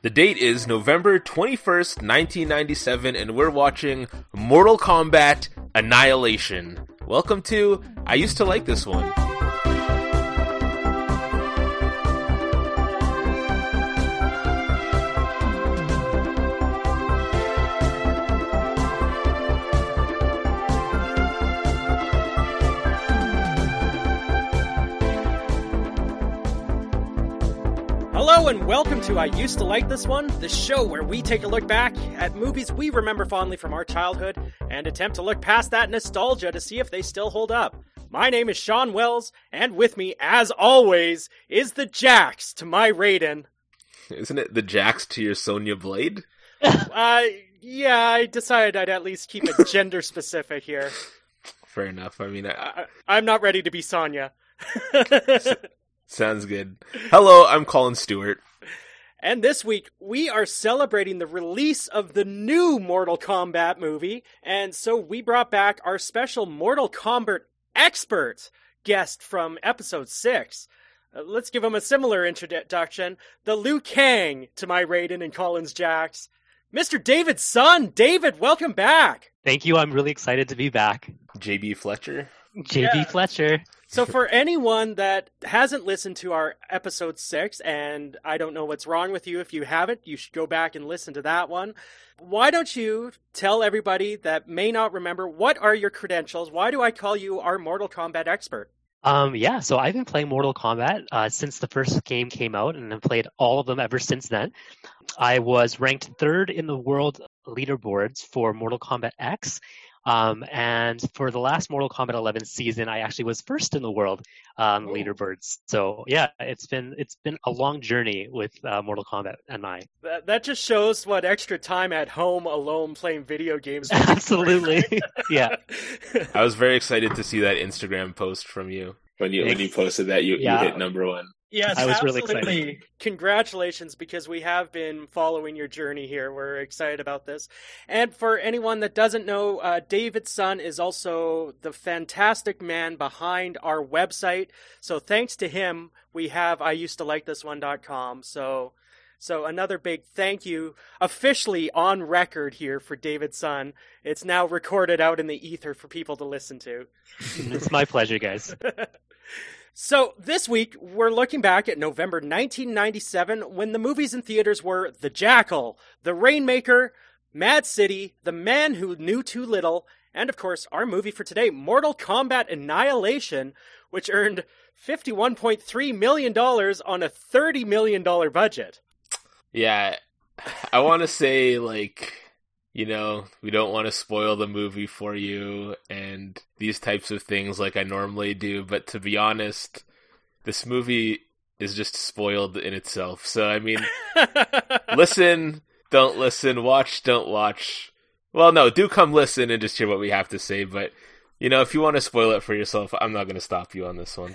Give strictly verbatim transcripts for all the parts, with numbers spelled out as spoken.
The date is November twenty-first, nineteen ninety-seven, and we're watching Mortal Kombat Annihilation. Welcome to I Used to Like This One. Hello and welcome to I Used to Like This One, the show where we take a look back at movies we remember fondly from our childhood and attempt to look past that nostalgia to see if they still hold up. My name is Sean Wells, and with me, as always, is the Jax to my Raiden. Isn't it the Jax to your Sonya Blade? uh, yeah, I decided I'd at least keep it gender specific here. Fair enough. I mean, I... I- I'm not ready to be Sonya. Sounds good. Hello, I'm Colin Stewart. And this week, we are celebrating the release of the new Mortal Kombat movie, and so we brought back our special Mortal Kombat expert guest from episode six. Uh, let's give him a similar introduction. The Liu Kang to my Raiden and Colin's Jax, Mister David Sun. David, welcome back. Thank you, I'm really excited to be back. J B Fletcher. J B Yeah. Fletcher. So for anyone that hasn't listened to our episode six, and I don't know what's wrong with you if you haven't, you should go back and listen to that one. Why don't you tell everybody that may not remember, what are your credentials? Why do I call you our Mortal Kombat expert? Um, yeah, so I've been playing Mortal Kombat uh, since the first game came out, and I've played all of them ever since then. I was ranked third in the world leaderboards for Mortal Kombat X. Um, and for the last Mortal Kombat eleven season, I actually was first in the world on um, leaderboards. So yeah, it's been it's been a long journey with uh, Mortal Kombat and I. That, that just shows what extra time at home alone playing video games. Absolutely, yeah. I was very excited to see that Instagram post from you when you when you posted that you, Yeah. you hit number one. Yes, I was really absolutely. excited. Congratulations, because we have been following your journey here. We're excited about this. And for anyone that doesn't know, uh, David Sun is also the fantastic man behind our website. So thanks to him, we have I used to like this one dot com. So, so another big thank you, officially on record here for David Sun. It's now recorded out in the ether for people to listen to. It's my pleasure, guys. So, this week, we're looking back at November nineteen ninety-seven, when the movies in theaters were The Jackal, The Rainmaker, Mad City, The Man Who Knew Too Little, and of course, our movie for today, Mortal Kombat Annihilation, which earned fifty-one point three million dollars on a thirty million dollars budget. Yeah, I want to say, like, you know, we don't want to spoil the movie for you and these types of things like I normally do, but to be honest, this movie is just spoiled in itself. So, I mean, listen, don't listen, watch, don't watch. Well, no, do come listen and just hear what we have to say, but, you know, if you want to spoil it for yourself, I'm not going to stop you on this one.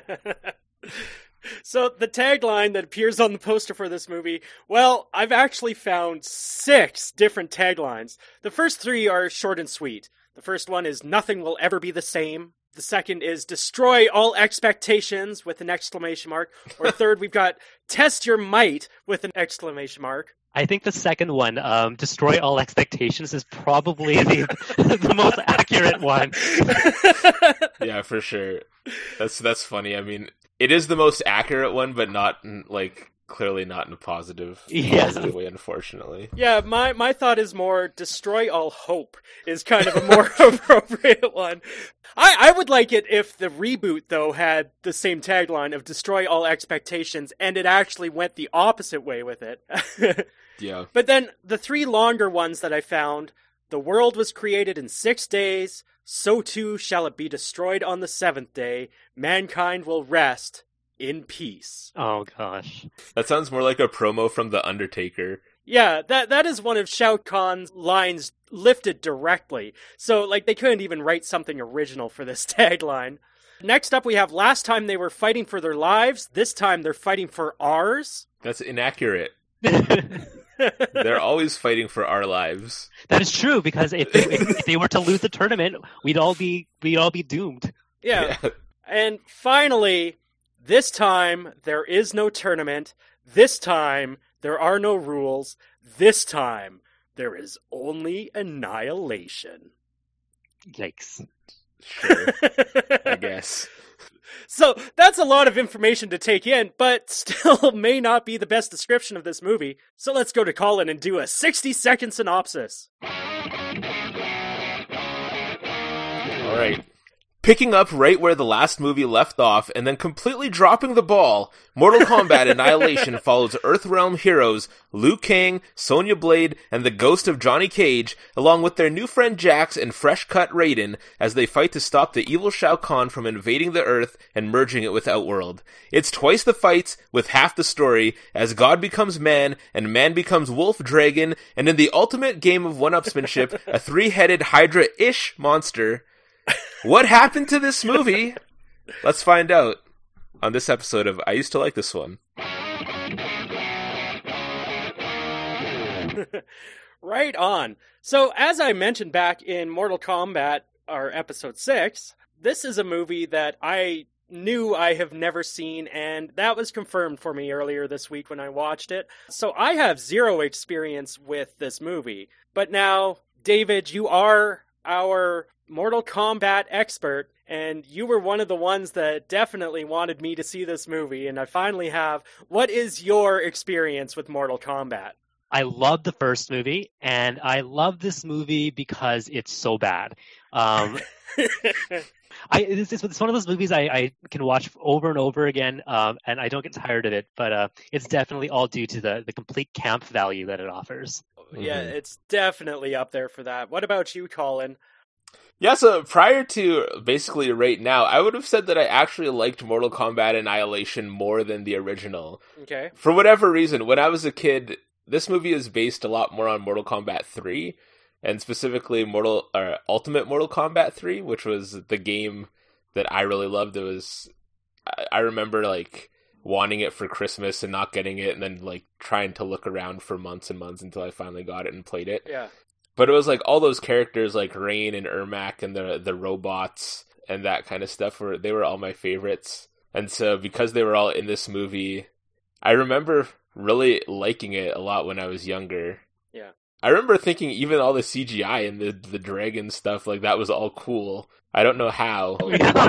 So, the tagline that appears on the poster for this movie, well, I've actually found six different taglines. The first three are short and sweet. The first one is, nothing will ever be the same. The second is, destroy all expectations, with an exclamation mark. Or third, we've got, test your might, with an exclamation mark. I think the second one, um, destroy all expectations, is probably the the most accurate one. Yeah, for sure. That's that's funny. I mean, it is the most accurate one, but not in, like clearly not in a positive, Yeah. positive way, unfortunately. Yeah, my, my thought is more, destroy all hope is kind of a more appropriate one. I, I would like it if the reboot, though, had the same tagline of destroy all expectations, and it actually went the opposite way with it. Yeah. But then the three longer ones that I found, the world was created in six days, so too shall it be destroyed on the seventh day, mankind will rest in peace. Oh gosh. That sounds more like a promo from The Undertaker. Yeah, that that is one of Shao Kahn's lines lifted directly. So, like, they couldn't even write something original for this tagline. Next up, we have last time they were fighting for their lives, this time they're fighting for ours. That's inaccurate. They're always fighting for our lives. That is true, because if they, if they were to lose the tournament, we'd all be we'd all be doomed. Yeah. Yeah. And finally, this time there is no tournament. This time There are no rules. This time, there is only annihilation. Yikes. Sure, I guess. So, that's a lot of information to take in, but still may not be the best description of this movie. So let's go to Colin and do a sixty-second synopsis. All right. Picking up right where the last movie left off and then completely dropping the ball, Mortal Kombat Annihilation follows Earthrealm heroes Liu Kang, Sonya Blade, and the ghost of Johnny Cage, along with their new friend Jax and fresh-cut Raiden, as they fight to stop the evil Shao Kahn from invading the Earth and merging it with Outworld. It's twice the fights, with half the story, as God becomes man, and man becomes wolf dragon, and in the ultimate game of one-upsmanship, a three-headed Hydra-ish monster. What happened to this movie? Let's find out on this episode of I Used to Like This One. Right on. So, as I mentioned back in Mortal Kombat, our episode six, this is a movie that I knew I have never seen, and that was confirmed for me earlier this week when I watched it. So I have zero experience with this movie. But now, David, you are our Mortal Kombat expert, and you were one of the ones that definitely wanted me to see this movie, and I finally have. What is your experience with Mortal Kombat? I love the first movie, and I love this movie because it's so bad. Um, I it's, it's one of those movies I, I can watch over and over again, um, and I don't get tired of it. But uh, it's definitely all due to the, the complete camp value that it offers. Yeah, Mm-hmm. it's definitely up there for that. What about you, Colin? Yeah, so prior to basically right now, I would have said that I actually liked Mortal Kombat Annihilation more than the original. Okay. For whatever reason, when I was a kid, this movie is based a lot more on Mortal Kombat three, and specifically Mortal or Ultimate Mortal Kombat three, which was the game that I really loved. It was, I, I remember like wanting it for Christmas and not getting it, and then like trying to look around for months and months until I finally got it and played it. Yeah. But it was like all those characters like Rain and Ermac and the the robots and that kind of stuff were they were all my favorites. And so because they were all in this movie, I remember really liking it a lot when I was younger. Yeah. I remember thinking even all the C G I and the the dragon stuff, like that was all cool. I don't know how.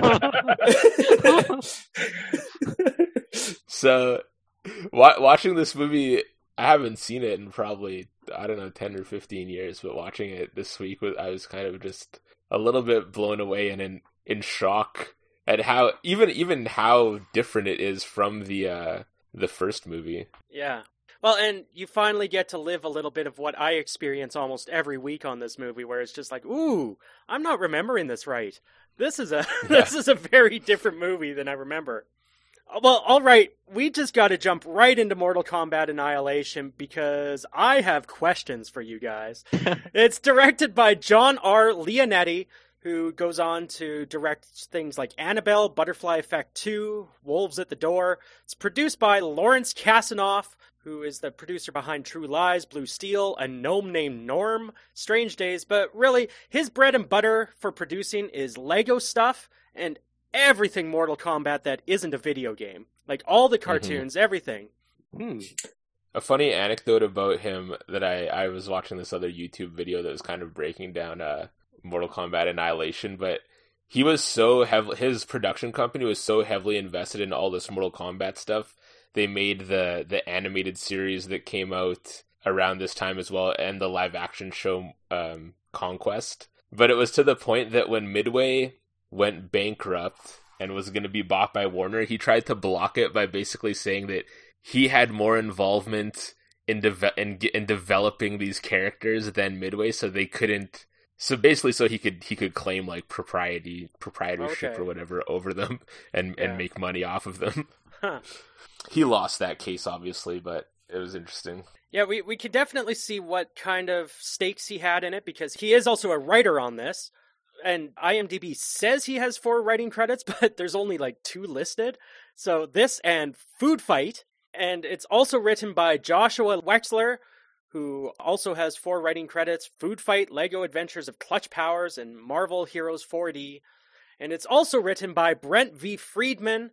So wa- watching this movie, I haven't seen it in probably, I don't know, ten or fifteen years, but watching it this week, I was kind of just a little bit blown away and in, in shock at how, even even how different it is from the uh, the first movie. Yeah. Well, and you finally get to live a little bit of what I experience almost every week on this movie, where it's just like, ooh, I'm not remembering this right. This is a Yeah. this is a very different movie than I remember. Well, all right, we just got to jump right into Mortal Kombat Annihilation because I have questions for you guys. It's directed by John R. Leonetti, who goes on to direct things like Annabelle, Butterfly Effect two, Wolves at the Door. It's produced by Lawrence Kasanoff, who is the producer behind True Lies, Blue Steel, A Gnome Named Norm, Strange Days, but really, his bread and butter for producing is Lego stuff and everything Mortal Kombat that isn't a video game. Like, all the cartoons, mm-hmm. everything. Hmm. A funny anecdote about him that I, I was watching this other YouTube video that was kind of breaking down uh, Mortal Kombat Annihilation, but he was so heavily, his production company was so heavily invested in all this Mortal Kombat stuff. They made the, the animated series that came out around this time as well, and the live action show um, Conquest. But it was to the point that when Midway went bankrupt and was going to be bought by Warner, he tried to block it by basically saying that he had more involvement in, de- in, in developing these characters than Midway, so they couldn't. So basically, so he could he could claim like propriety proprietorship Okay. or whatever over them and, Yeah. and make money off of them. Huh. He lost that case, obviously, but it was interesting. Yeah, we, we could definitely see what kind of stakes he had in it, because he is also a writer on this. And IMDb says he has four writing credits, but there's only like two listed. So this and Food Fight. And it's also written by Joshua Wexler, who also has four writing credits: Food Fight, Lego Adventures of Clutch Powers, and Marvel Heroes four D. And it's also written by Brent V. Friedman,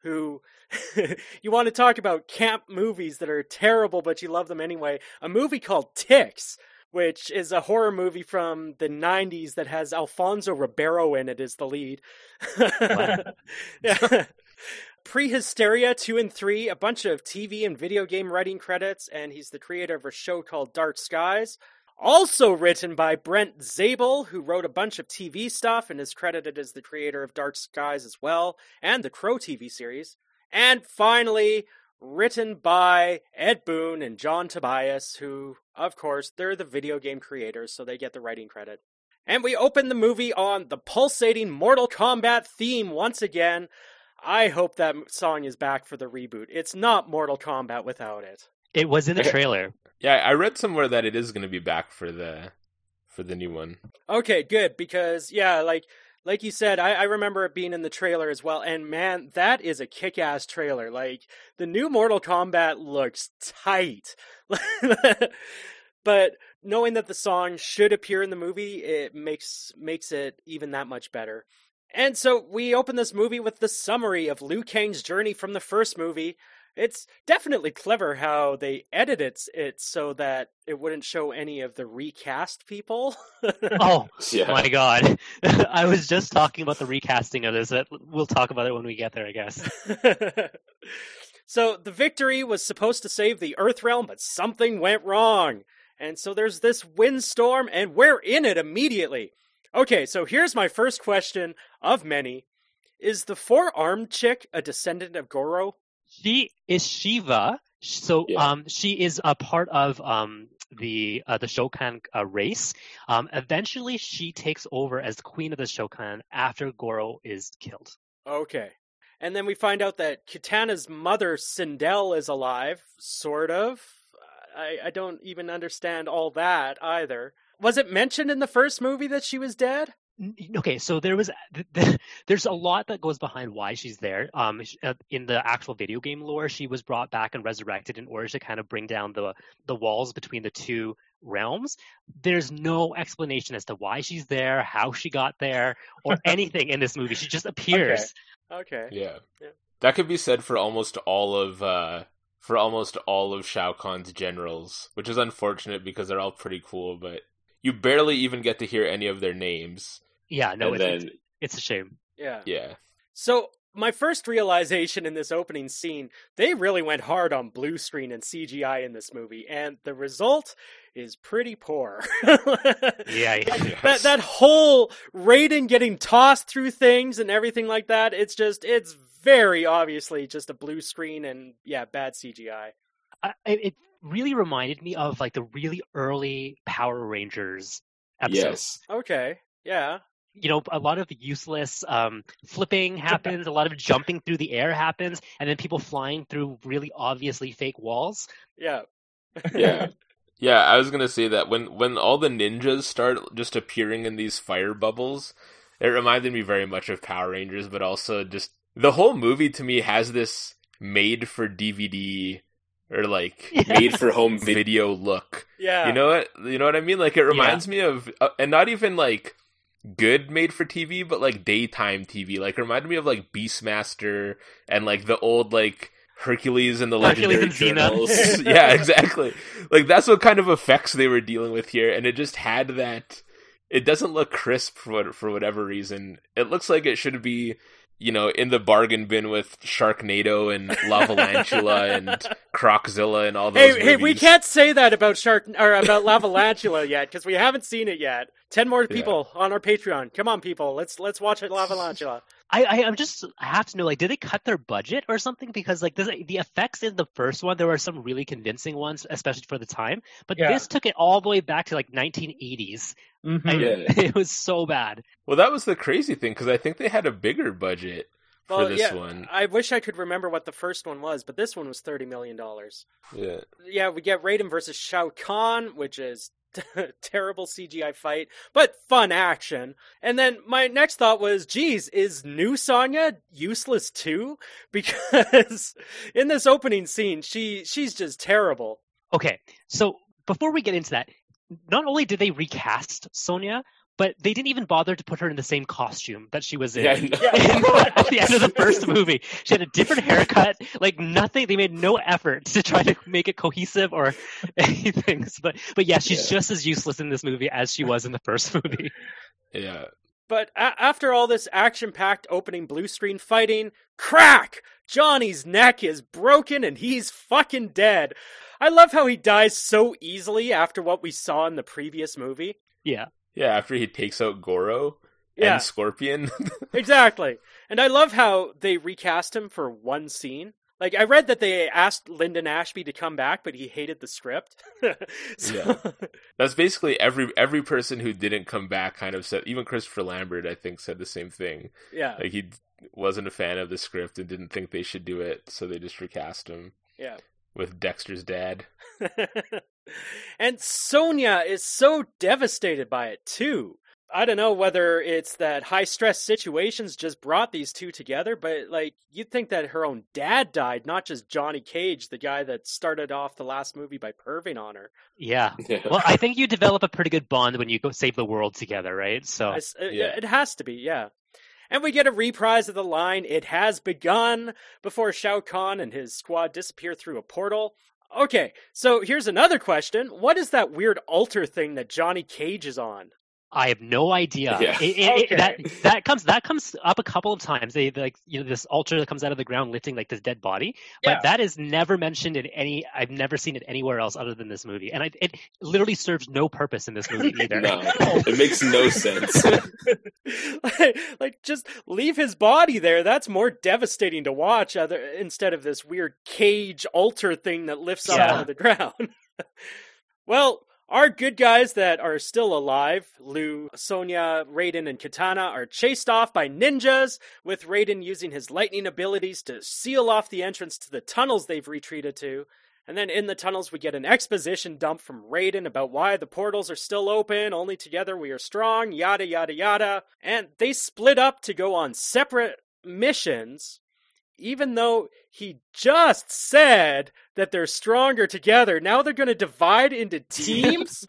who you want to talk about camp movies that are terrible, but you love them anyway. A movie called Ticks, which is a horror movie from the nineties that has Alfonso Ribeiro in it as the lead. Yeah. Prehysteria two and three, a bunch of T V and video game writing credits, and he's the creator of a show called Dark Skies. Also written by Brent Zabel, who wrote a bunch of T V stuff and is credited as the creator of Dark Skies as well, and the Crow T V series. And finally, written by Ed Boon and John Tobias, who, of course, they're the video game creators, so they get the writing credit. And we open the movie on the pulsating Mortal Kombat theme once again. I hope that song is back for the reboot. It's not Mortal Kombat without it. It was in the trailer. Yeah, I read somewhere that it is going to be back for the for the new one. Okay, good, because, yeah, like like you said, I, I remember it being in the trailer as well, and man, that is a kick-ass trailer. Like, the new Mortal Kombat looks tight. But knowing that the song should appear in the movie, it makes makes it even that much better. And so we open this movie with the summary of Liu Kang's journey from the first movie. It's definitely clever how they edited it so that it wouldn't show any of the recast people. Oh, Yeah. my God. I was just talking about the recasting of this. We'll talk about it when we get there, I guess. So the victory was supposed to save the Earthrealm, but something went wrong. And so there's this windstorm, and we're in it immediately. Okay, so here's my first question of many. Is the four-armed chick a descendant of Goro? She is Shiva, so Yeah. um, she is a part of um, the uh, the Shokan uh, race. Um, eventually, she takes over as queen of the Shokan after Goro is killed. Okay. And then we find out that Kitana's mother, Sindel, is alive, sort of. I, I don't even understand all that either. Was it mentioned in the first movie that she was dead? N- Okay, so there was th- th- there's a lot that goes behind why she's there. Um, sh- uh, in the actual video game lore, she was brought back and resurrected in order to kind of bring down the the walls between the two realms. There's no explanation as to why she's there, how she got there, or anything in this movie. She just appears. Okay. Yeah. Yeah. That could be said for almost all of uh for almost all of Shao Kahn's generals, which is unfortunate because they're all pretty cool, but you barely even get to hear any of their names. Yeah, no, And it's, then- it's it's a shame. Yeah. Yeah. So my first realization in this opening scene, they really went hard on blue screen and C G I in this movie, and the result is pretty poor. Yeah, yeah. That that whole Raiden getting tossed through things and everything like that, it's just it's very obviously just a blue screen and yeah, bad C G I. I, it really reminded me of like the really early Power Rangers episodes. Yes. Okay. Yeah. You know, a lot of useless um, flipping happens, a lot of jumping through the air happens, and then people flying through really obviously fake walls. Yeah. Yeah. Yeah, I was gonna say that when, when all the ninjas start just appearing in these fire bubbles, it reminded me very much of Power Rangers, but also just the whole movie to me has this made for D V D or like Yeah. Made for home video. video look. Yeah. You know what? You know what I mean? Like it reminds me of, uh, and not even like good made for T V, but like daytime T V. Like it reminded me of like Beastmaster and like the old like Hercules and the Hercules Legendary and Xena. Journals. Yeah, exactly. Like that's what kind of effects they were dealing with here, and it just had that. It doesn't look crisp for what, for whatever reason. It looks like it should be, you know, in the bargain bin with Sharknado and Lavalantula and Croczilla and all those Hey, movies. hey, we can't say that about Shark or about Lavalantula yet because we haven't seen it yet. Ten more people on our Patreon. Come on, people. Let's let's watch it, Lavalantula. I, I I'm just I have to know, like, did they cut their budget or something? Because like this, the effects in the first one, there were some really convincing ones, especially for the time. But Yeah. this took it all the way back to like nineteen eighties. Mm-hmm. And Yeah. it was so bad. Well, that was the crazy thing, because I think they had a bigger budget for Well, this yeah, one. I wish I could remember what the first one was, but this one was thirty million dollars. Yeah. Yeah, we get Raiden versus Shao Kahn, which is terrible C G I fight, but fun action. And then my next thought was, geez, is new Sonya useless too? Because in this opening scene, she she's just terrible. Okay, so before we get into that, not only did they recast Sonya, but they didn't even bother to put her in the same costume that she was in, Yeah, in no. at the end of the first movie. She had a different haircut, like nothing. They made no effort to try to make it cohesive or anything. But but yeah, she's Yeah. just as useless in this movie as she was in the first movie. Yeah. But a- after all this action-packed opening blue screen fighting, crack! Johnny's neck is broken and he's fucking dead. I love how he dies so easily after what we saw in the previous movie. Yeah. Yeah, after he takes out Goro Yeah. and Scorpion. Exactly. And I love how they recast him for one scene. Like, I read that they asked Lyndon Ashby to come back, but he hated the script. So- Yeah. That's basically every every person who didn't come back kind of said, even Christopher Lambert, I think, said the same thing. yeah. Like, he wasn't a fan of the script and didn't think they should do it, so they just recast him Yeah. with Dexter's dad. And Sonya is so devastated by it, too. I don't know whether it's that high-stress situations just brought these two together, but, like, you'd think that her own dad died, not just Johnny Cage, the guy that started off the last movie by perving on her. Yeah. Yeah. Well, I think you develop a pretty good bond when you go save the world together, right? So I s- uh, Yeah. It has to be, yeah. And we get a reprise of the line, "It has begun," before Shao Kahn and his squad disappear through a portal. Okay, so here's another question. What is that weird altar thing that Johnny Cage is on? I have no idea. Yeah. It- it- it- Okay. that that comes that comes up a couple of times. They like you know this altar that comes out of the ground lifting like this dead body, but Yeah. that is never mentioned in any. I've never seen it anywhere else other than this movie, and I, it literally serves no purpose in this movie either. No, it makes no sense. like, like, just leave his body there. That's more devastating to watch other, instead of this weird cage altar thing that lifts up Yeah. out of the ground. Well, our good guys that are still alive, Liu, Sonya, Raiden, and Katana, are chased off by ninjas, with Raiden using his lightning abilities to seal off the entrance to the tunnels they've retreated to. And then in the tunnels, we get an exposition dump from Raiden about why the portals are still open, only together we are strong, yada yada yada. And they split up to go on separate missions, even though he just said that they're stronger together. Now they're going to divide into teams?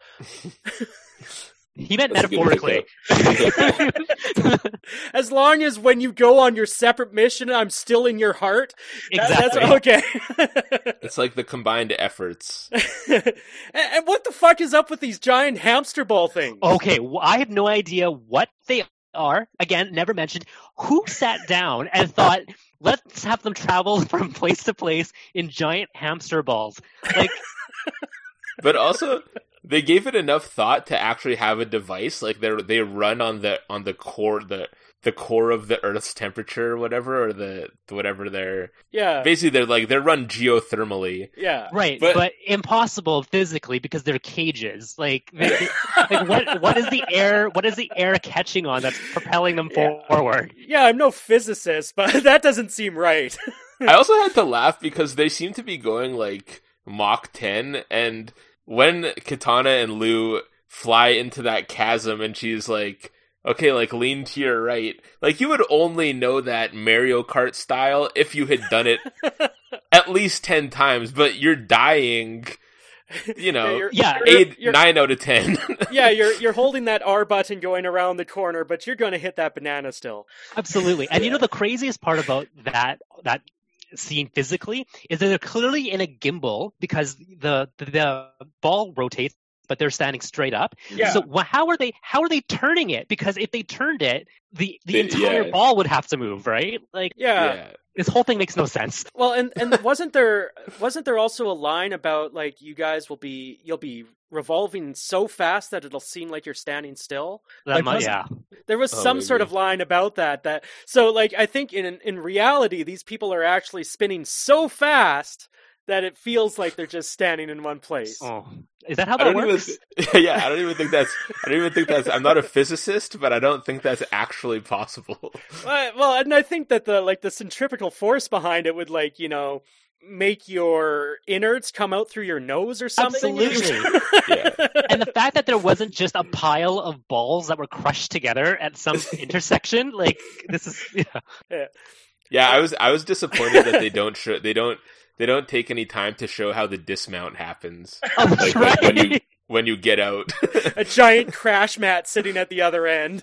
He meant That's a good metaphorically. As long as when you go on your separate mission, I'm still in your heart? That- Exactly. that's okay. It's like the combined efforts. and, and what the fuck is up with these giant hamster ball things? Okay, well, I have no idea what they are. Again, never mentioned. Who sat down and thought, let's have them travel from place to place in giant hamster balls? Like, But also, they gave it enough thought to actually have a device. Like they they run on the on the core the the core of the Earth's temperature or whatever, or the whatever they're Yeah, basically they're like they're run geothermally. yeah. right, But- but, impossible physically because they're cages. Like, they, they- like what what is the air? What is the air catching on that's propelling them Yeah. forward? Yeah, I'm no physicist, but that doesn't seem right. I also had to laugh because they seem to be going like Mach ten, and when Katana and Liu fly into that chasm and she's like, okay, like lean to your right, like you would only know that Mario Kart style if you had done it at least ten times, but you're dying, you know, you're, Yeah, you're- eight, you're- nine out of ten. yeah, you're you're holding that R button going around the corner, but you're going to hit that banana still. Absolutely. And you know the craziest part about that that scene physically is that they're clearly in a gimbal because the the, the ball rotates, but they're standing straight up. Yeah. So wh- how are they how are they turning it? Because if they turned it, the the They- entire yeah. ball would have to move, right? Like Yeah. Yeah. this whole thing makes no sense. Well, and and wasn't there wasn't there also a line about like you guys will be you'll be revolving so fast that it'll seem like you're standing still? That Like, might, wasn't- yeah. There was Oh, some sort maybe. of line about that. That so like I think in in reality these people are actually spinning so fast that it feels like they're just standing in one place. Oh, is that how I that don't even. works? thi- Yeah, I don't even think that's. I don't even think that's. I'm not a physicist, but I don't think that's actually possible. Uh, well, and I think that the like the centrifugal force behind it would like you know make your innards come out through your nose or something. Absolutely. Yeah. And the fact that there wasn't just a pile of balls that were crushed together at some intersection, like this is yeah. Yeah, I was. I was disappointed that they don't show. They don't. They don't take any time to show how the dismount happens. Oh, that's Like, like when right. you when you get out. A giant crash mat sitting at the other end.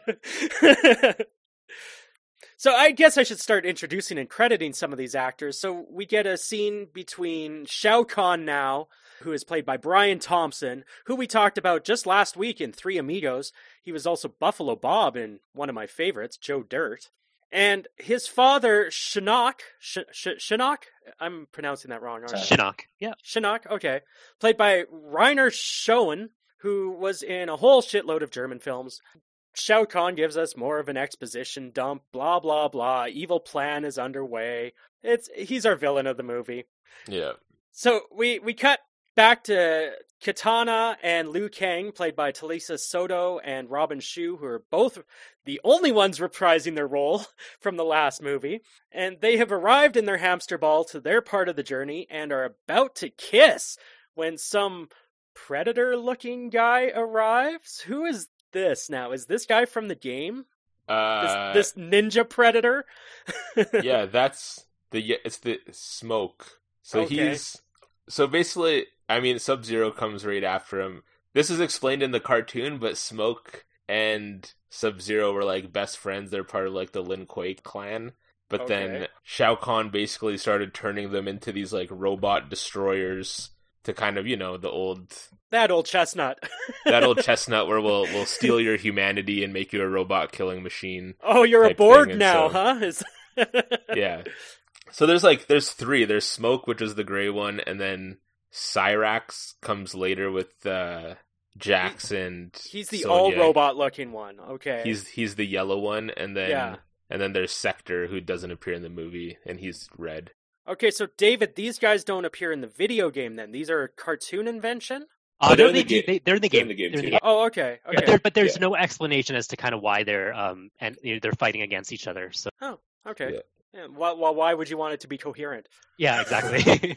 So I guess I should start introducing and crediting some of these actors. So we get a scene between Shao Kahn now, who is played by Brian Thompson, who we talked about just last week in Three Amigos. He was also Buffalo Bob in one of my favorites, Joe Dirt. And his father, Shinnok, Sh- Sh- Shinnok? I'm pronouncing that wrong, aren't I? Shinnok, yeah. Shinnok, okay. Played by Rainer Schoen, who was in a whole shitload of German films. Shao Kahn gives us more of an exposition dump, blah, blah, blah. Evil plan is underway. It's He's our villain of the movie. Yeah. So we, we cut back to Katana and Liu Kang, played by Talisa Soto and Robin Shu, who are both the only ones reprising their role from the last movie. And they have arrived in their hamster ball to their part of the journey and are about to kiss when some predator-looking guy arrives. Who is this now? Is this guy from the game? Uh, this, this ninja predator? Yeah, that's the it's the Smoke. So Okay. he's so basically, I mean, Sub-Zero comes right after him. This is explained in the cartoon, but Smoke and Sub-Zero were like best friends. They're part of like the Lin Kuei clan. But then Okay. Shao Kahn basically started turning them into these like robot destroyers to kind of, you know, the old That old chestnut. that old chestnut where we'll we'll steal your humanity and make you a robot killing machine. Oh, you're a type Borg thing, and now, so- huh? Is... Yeah. So there's like there's three. There's Smoke, which is the gray one, and then Cyrax comes later with uh, Jax and He's the Sonya. all robot looking one. Okay. He's he's the yellow one, and then Yeah. and then there's Sector, who doesn't appear in the movie, and he's red. Okay, so David, these guys don't appear in the video game then. These are a cartoon invention? Uh, Oh, they're, they're in in the, the game. game. They, they're in the They're game. in the game, They're in the too. game. Oh, okay. But, Okay. there, but there's Yeah. no explanation as to kind of why they're um and you know, they're fighting against each other. So Okay. Yeah. Yeah, why, why, why would you want it to be coherent? yeah, exactly.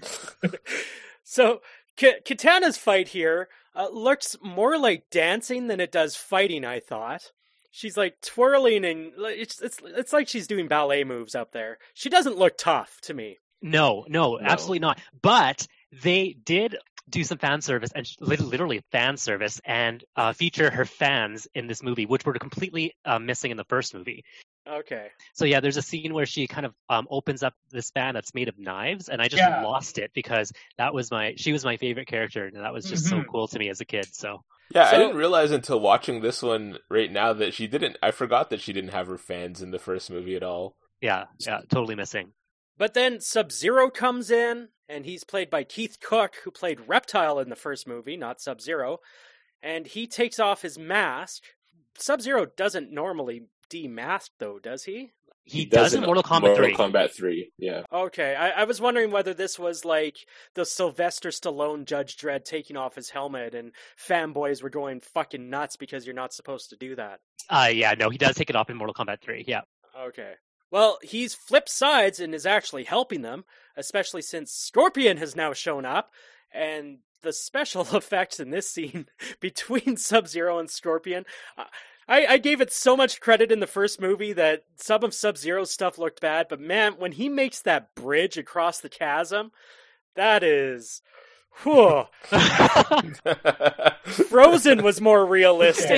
So, K- Katana's fight here uh, looks more like dancing than it does fighting, I thought. She's like twirling and it's, it's, it's like she's doing ballet moves up there. She doesn't look tough to me. no, no, No. absolutely not. But they did do some fan service and lit- literally fan service and uh, feature her fans in this movie, which were completely uh, missing in the first movie. Okay. So yeah, there's a scene where she kind of um, opens up this fan that's made of knives, and I just Yeah. lost it because that was my she was my favorite character, and that was just so Mhm. cool to me as a kid. So Yeah, So- I didn't realize until watching this one right now that she didn't. I forgot that she didn't have her fans in the first movie at all. yeah, yeah, totally missing. But then Sub-Zero comes in, and he's played by Keith Cook, who played Reptile in the first movie, not Sub-Zero. And he takes off his mask. Sub-Zero doesn't normally demask, though, does he? He, does in Mortal Kombat three. Mortal Kombat three, yeah. Okay, I, I was wondering whether this was like the Sylvester Stallone Judge Dredd taking off his helmet and fanboys were going fucking nuts because you're not supposed to do that. Uh, yeah, no, he does take it off in Mortal Kombat three. Yeah. Okay. Well, he's flipped sides and is actually helping them, especially since Scorpion has now shown up, and the special effects in this scene between Sub-Zero and Scorpion, I, I gave it so much credit in the first movie that some of Sub-Zero's stuff looked bad, but man, when he makes that bridge across the chasm, that is... Whew. Frozen was more realistic.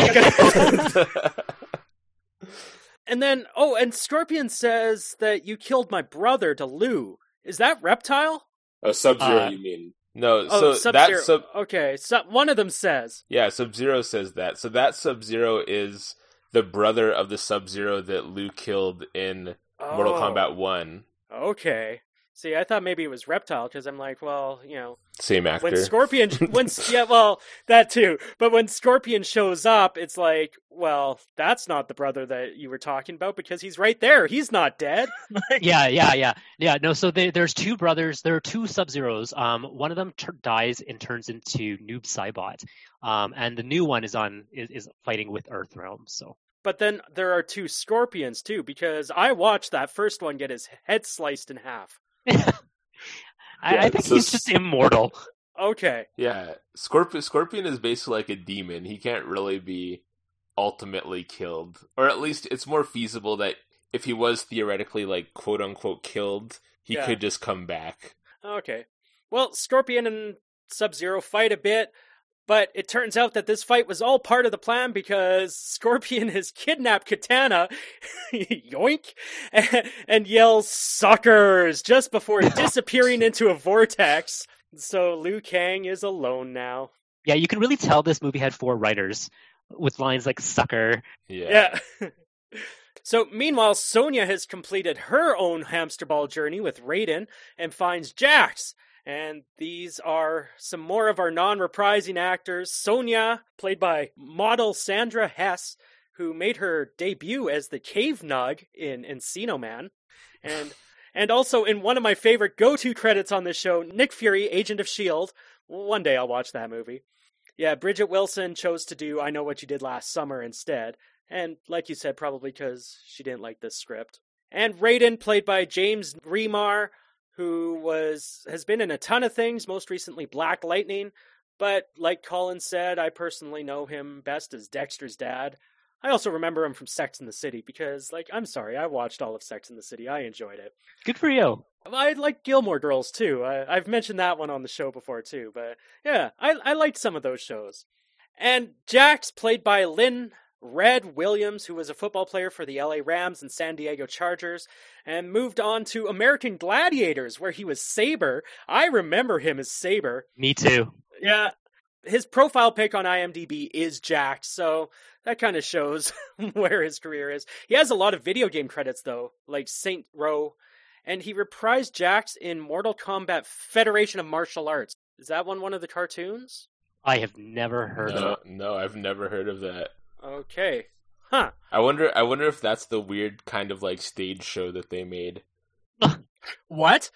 And then, oh, and Scorpion says that you killed my brother to Liu. Is that Reptile? Oh, Sub-Zero, Uh, you mean? No, Oh, so Sub-Zero. that sub Okay, so one of them says. yeah, Sub-Zero says that. So that Sub-Zero is the brother of the Sub-Zero that Liu killed in Mortal Oh, Kombat one. Okay. See, I thought maybe it was Reptile, because I'm like, well, you know, Same actor. when Scorpion, when yeah, well, that too. But when Scorpion shows up, it's like, well, that's not the brother that you were talking about because he's right there. He's not dead. yeah, yeah, yeah, yeah. No, so they, there's two brothers. There are two Sub-Zeros. Um, one of them tur dies and turns into Noob Saibot, um, and the new one is on is, is fighting with Earthrealm. So But then there are two Scorpions too, because I watched that first one get his head sliced in half. I, Yeah, I think so he's s- just immortal. Okay. Yeah, Scorpion. Scorpion is basically like a demon. He can't really be ultimately killed, or at least it's more feasible that if he was theoretically like quote unquote killed, he Yeah. could just come back. Okay. Well, Scorpion and Sub-Zero fight a bit. But it turns out that this fight was all part of the plan because Scorpion has kidnapped Katana, yoink, and, and yells "suckers" just before disappearing into a vortex. So Liu Kang is alone now. Yeah, you can really tell this movie had four writers with lines like "sucker." Yeah. Yeah. So meanwhile, Sonya has completed her own hamster ball journey with Raiden and finds Jax. And these are some more of our non-reprising actors. Sonya, played by model Sandra Hess, who made her debut as the Cave Nug in Encino Man. And and also in one of my favorite go-to credits on this show, Nick Fury, Agent of S H I E L D. One day I'll watch that movie. Yeah, Bridget Wilson chose to do I Know What You Did Last Summer instead. And like you said, probably because she didn't like this script. And Raiden, played by James Remar, who was has been in a ton of things, most recently Black Lightning. But like Colin said, I personally know him best as Dexter's dad. I also remember him from Sex and the City because, like, I'm sorry, I watched all of Sex and the City. I enjoyed it. Good for you. I like Gilmore Girls, too. I, I've mentioned that one on the show before, too. But, yeah, I, I liked some of those shows. And Jax, played by Lynn Red Williams, who was a football player for the L A Rams and San Diego Chargers, and moved on to American Gladiators, where he was Saber. I remember him as Saber. Me too. Yeah. His profile pic on IMDb is Jax, so that kind of shows where his career is. He has a lot of video game credits, though, like Saint Row, and he reprised Jax in Mortal Kombat Federation of Martial Arts. Is that one one of the cartoons? I have never heard no, of it. No, I've never heard of that. Okay. Huh. I wonder I wonder if that's the weird kind of like stage show that they made. What?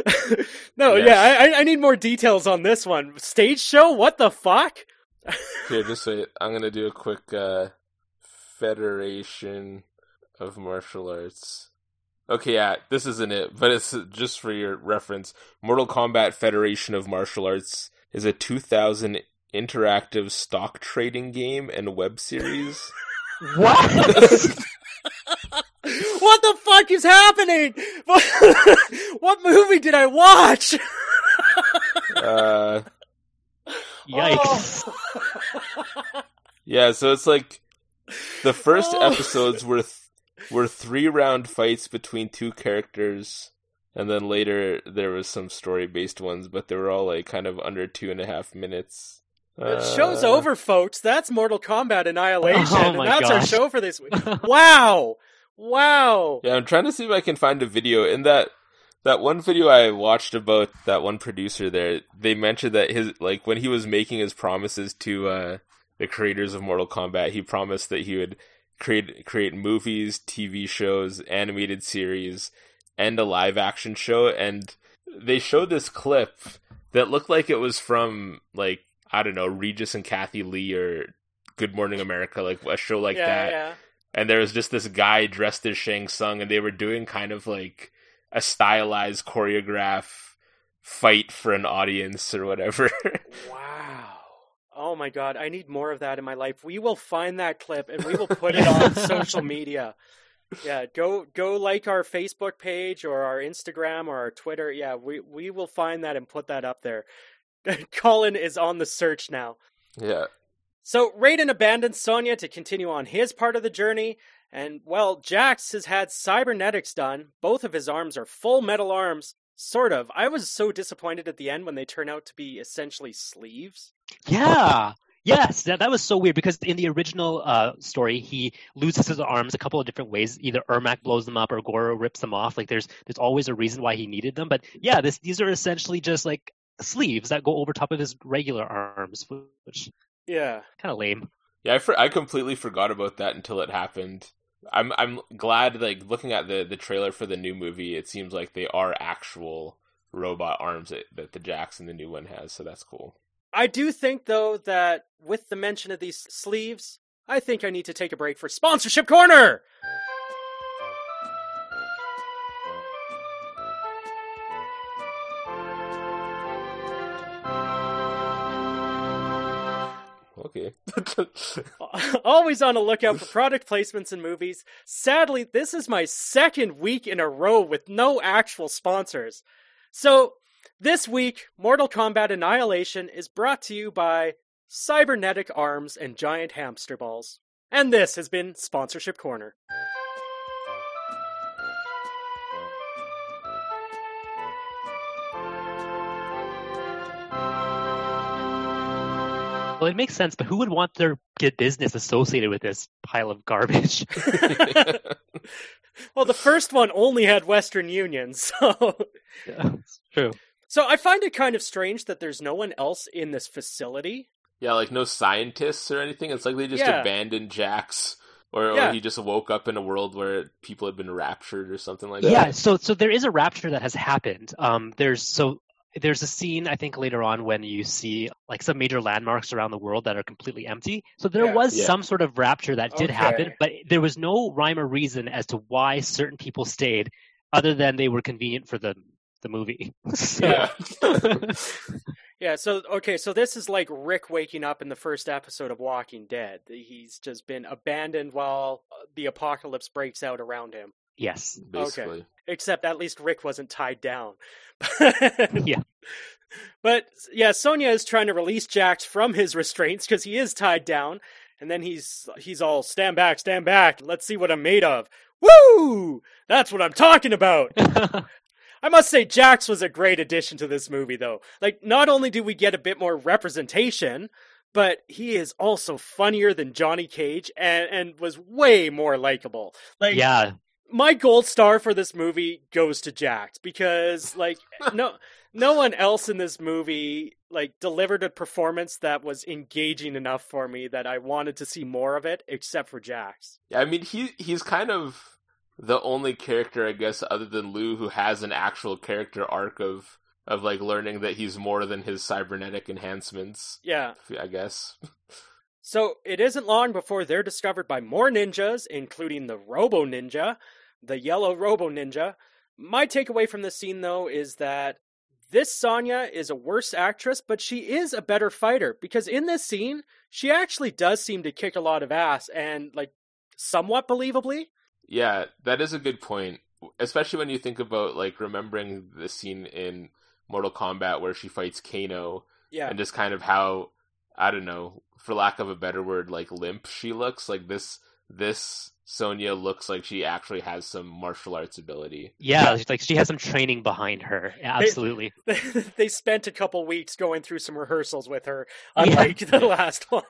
No, Yes. yeah, I, I need more details on this one. Stage show? What the fuck? Here, just wait. I'm gonna do a quick uh, Federation of Martial Arts. Okay, yeah, this isn't it, but it's just for your reference. Mortal Kombat Federation of Martial Arts is a two thousand interactive stock trading game and web series. What? What the fuck is happening? What, what movie did I watch? uh, Yikes. Oh. yeah, so it's like the first Oh. episodes were th- were three round fights between two characters, and then later there was some story based ones, but they were all like kind of under two and a half minutes. The show's Uh, over, folks. That's Mortal Kombat Annihilation, Oh and my that's our gosh. show for this week. Wow! Wow! Yeah, I'm trying to see if I can find a video. In that that one video I watched about that one producer there, they mentioned that his like when he was making his promises to uh, the creators of Mortal Kombat, he promised that he would create create movies, T V shows, animated series, and a live action show. And they showed this clip that looked like it was from like I don't know Regis and Kathy Lee or Good Morning America, like a show like yeah, that. yeah. And there was just this guy dressed as Shang Tsung, and they were doing kind of like a stylized choreograph fight for an audience or whatever. Wow. Oh my god, I need more of that in my life. We will find that clip and we will put it on social media. Yeah, go go like our Facebook page or our Instagram or our Twitter. Yeah, we, we will find that and put that up there. Colin is on the search now. Yeah. So Raiden abandons Sonya to continue on his part of the journey, and well, Jax has had cybernetics done. Both of his arms are full metal arms, sort of. I was so disappointed at the end when they turn out to be essentially sleeves. Yeah. Yes, that, that was so weird because in the original uh, story, he loses his arms a couple of different ways. Either Ermac blows them up or Goro rips them off. Like there's there's always a reason why he needed them. But yeah, this these are essentially just like sleeves that go over top of his regular arms, which Yeah. kind of lame. Yeah, I, for, I completely forgot about that until it happened. I'm I'm glad, like, looking at the, the trailer for the new movie, it seems like they are actual robot arms that, that the Jax in the new one has, so that's cool. I do think, though, that with the mention of these sleeves, I think I need to take a break for Sponsorship Corner! Okay. Always on a lookout for product placements in movies. Sadly, this is my second week in a row with no actual sponsors. So, this week, Mortal Kombat Annihilation is brought to you by cybernetic arms, and giant hamster balls. And this has been Sponsorship Corner. Well, it makes sense, but who would want their get business associated with this pile of garbage? Well, the first one only had Western Union, so... Yeah, it's true. So I find it kind of strange that there's no one else in this facility. Yeah, like no scientists or anything. It's like they just Yeah. abandoned Jax. Or, Yeah. or he just woke up in a world where people had been raptured or something like that. Yeah, so so there is a rapture that has happened. Um, there's so there's a scene I think later on when you see like some major landmarks around the world that are completely empty. So there Yeah. was Yeah. some sort of rapture that did Okay. happen, but there was no rhyme or reason as to why certain people stayed, other than they were convenient for the the movie. So- Yeah. Yeah, so, okay, so this is like Rick waking up in the first episode of Walking Dead. He's just been abandoned while the apocalypse breaks out around him. Yes. Basically. Except at least Rick wasn't tied down. Yeah. But yeah, Sonya is trying to release Jax from his restraints because he is tied down, and then he's he's all stand back, stand back. Let's see what I'm made of. Woo! That's what I'm talking about. I must say, Jax was a great addition to this movie, though. Like, not only do we get a bit more representation, but he is also funnier than Johnny Cage and, and was way more likable. Like, Yeah. my gold star for this movie goes to Jax because, like, no, no one else in this movie like delivered a performance that was engaging enough for me that I wanted to see more of it, except for Jax. Yeah, I mean, he he's kind of the only character, I guess, other than Lou, who has an actual character arc of, of like, learning that he's more than his cybernetic enhancements, Yeah. I guess. So it isn't long before they're discovered by more ninjas, including the Robo Ninja, the yellow Robo Ninja. My takeaway from this scene, though, is that this Sonya is a worse actress, but she is a better fighter, because in this scene, she actually does seem to kick a lot of ass, and, like, somewhat believably. Yeah, that is a good point. Especially when you think about, like, remembering the scene in Mortal Kombat where she fights Kano, Yeah. and just kind of how, I don't know, for lack of a better word, like, limp she looks. Like, this this Sonya looks like she actually has some martial arts ability. Yeah, like she has some training behind her. Yeah, absolutely. They spent a couple weeks going through some rehearsals with her, unlike the last one.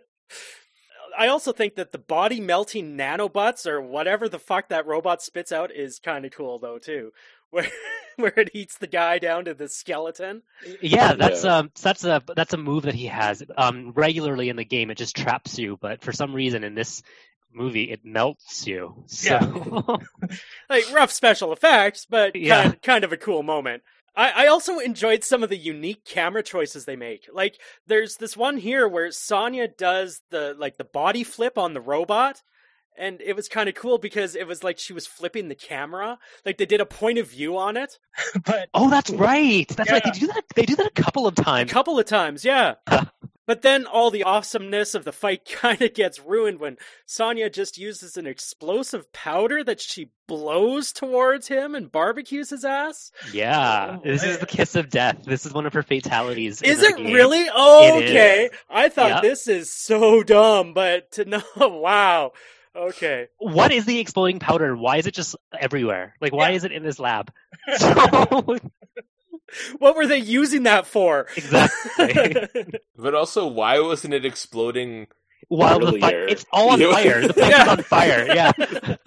I also think that the body melting nanobutts or whatever the fuck that robot spits out is kind of cool, though, too. Where where it eats the guy down to the skeleton. Yeah, that's Yeah. um that's a that's a move that he has um regularly in the game. It just traps you, but for some reason in this movie it melts you. So Like, rough special effects, but Yeah. kind, kind of a cool moment. I, I also enjoyed some of the unique camera choices they make. Like, there's this one here where Sonya does the, like, the body flip on the robot, and it was kind of cool because it was like she was flipping the camera. Like, they did a point of view on it. But Oh, that's right. That's right. Yeah. They do that. They do that a couple of a times. couple of times, yeah. But then all the awesomeness of the fight kind of gets ruined when Sonya just uses an explosive powder that she blows towards him and barbecues his ass. Yeah, Oh, this is man. the kiss of death. This is one of her fatalities. in Is the it game. really? Oh, It is. okay. I thought Yep. this is so dumb, but to know, wow. Okay. What is the exploding powder? Why is it just everywhere? Like, why Yeah. is it in this lab? So, What were they using that for? exactly. But also, why wasn't it exploding? While the fi- Earlier. it's all on You- fire. The place Yeah. is on fire. Yeah.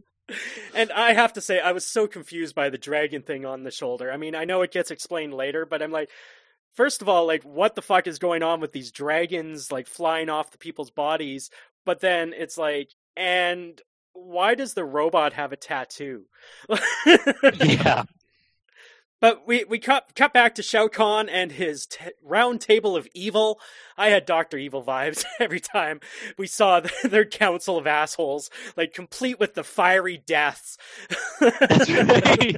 And I have to say, I was so confused by the dragon thing on the shoulder. I mean, I know it gets explained later, but I'm like, first of all, like, what the fuck is going on with these dragons, like, flying off the people's bodies? But then it's like, and why does the robot have a tattoo? Yeah. But we, we cut cut back to Shao Kahn and his t- round table of evil. I had Doctor Evil vibes every time we saw the, their council of assholes, like complete with the fiery deaths. That's right.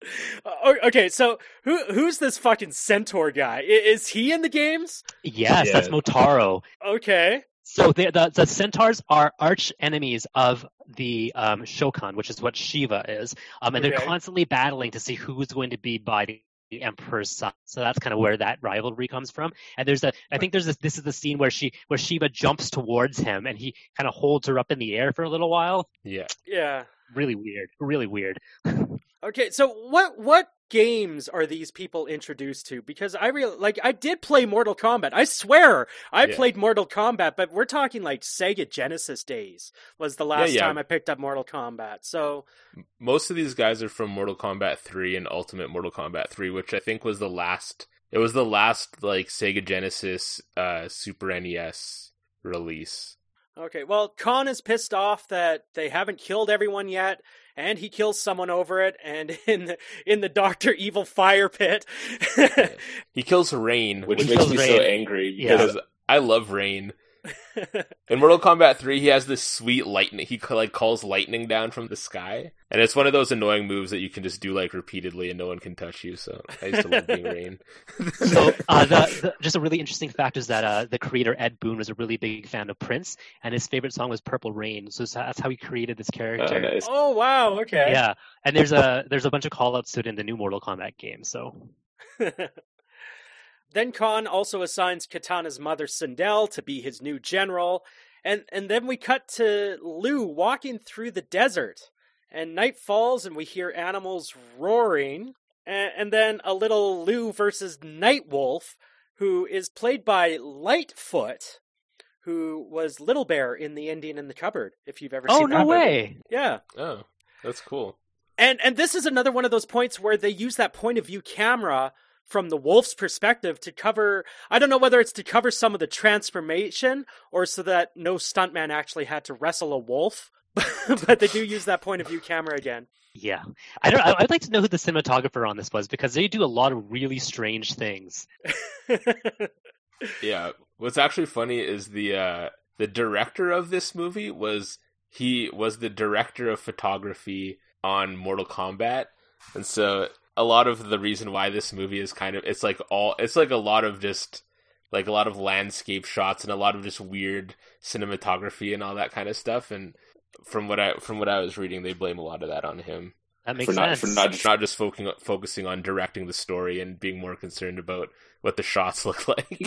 O- okay, so who who's this fucking centaur guy? I- Is he in the games? Yes, Yeah. that's Motaro. Okay. So the, the the centaurs are arch enemies of the um, Shokan, which is what Shiva is, um, and they're Okay. constantly battling to see who's going to be by the Emperor's son. So that's kind of where that rivalry comes from. And there's a, I think there's this, this is the scene where she, where Shiva jumps towards him and he kind of holds her up in the air for a little while. Yeah. Yeah. Really weird. Really weird. Okay, so what what games are these people introduced to? Because I really like I did play Mortal Kombat. I swear I Yeah. played Mortal Kombat, but we're talking like Sega Genesis days was the last Yeah, yeah. time I picked up Mortal Kombat. So Most of these guys are from Mortal Kombat three and Ultimate Mortal Kombat three, which I think was the last. It was the last like Sega Genesis, uh, Super N E S release. okay, well, Khan is pissed off that they haven't killed everyone yet, and he kills someone over it. And in the in the Doctor Evil fire pit, He kills Rain, which He makes kills me Rain. so angry Yeah. because because I love Rain. In Mortal Kombat three, he has this sweet lightning. He like calls lightning down from the sky, and it's one of those annoying moves that you can just do like repeatedly, and no one can touch you. So I used to love being Rain. So uh, the, the, just a really interesting fact is that uh, the creator Ed Boon was a really big fan of Prince, and his favorite song was Purple Rain. So that's how he created this character. uh, nice. oh wow, okay. Yeah, and there's a there's a bunch of call-outs to it in the new Mortal Kombat game. So Then Khan also assigns Katana's mother Sindel to be his new general, and and then we cut to Liu walking through the desert, and night falls and we hear animals roaring, and, and then a little Liu versus Nightwolf, who is played by Lightfoot, who was Little Bear in The Indian in the Cupboard, if you've ever oh seen that no movie. way! Yeah. Oh, that's cool. And and this is another one of those points where they use that point of view camera from the wolf's perspective to cover, I don't know whether it's to cover some of the transformation or so that no stuntman actually had to wrestle a wolf, but they do use that point of view camera again. Yeah, I don't. I- I'd like to know who the cinematographer on this was because they do a lot of really strange things. Yeah. What's actually funny is the uh, the director of this movie was he was the director of photography on Mortal Kombat, and so a lot of the reason why this movie is kind of it's like all it's like a lot of just like a lot of landscape shots and a lot of just weird cinematography and all that kind of stuff. And from what I from what I was reading, they blame a lot of that on him. That makes For not- sense. for not- Not just focusing focusing on directing the story and being more concerned about what the shots look like.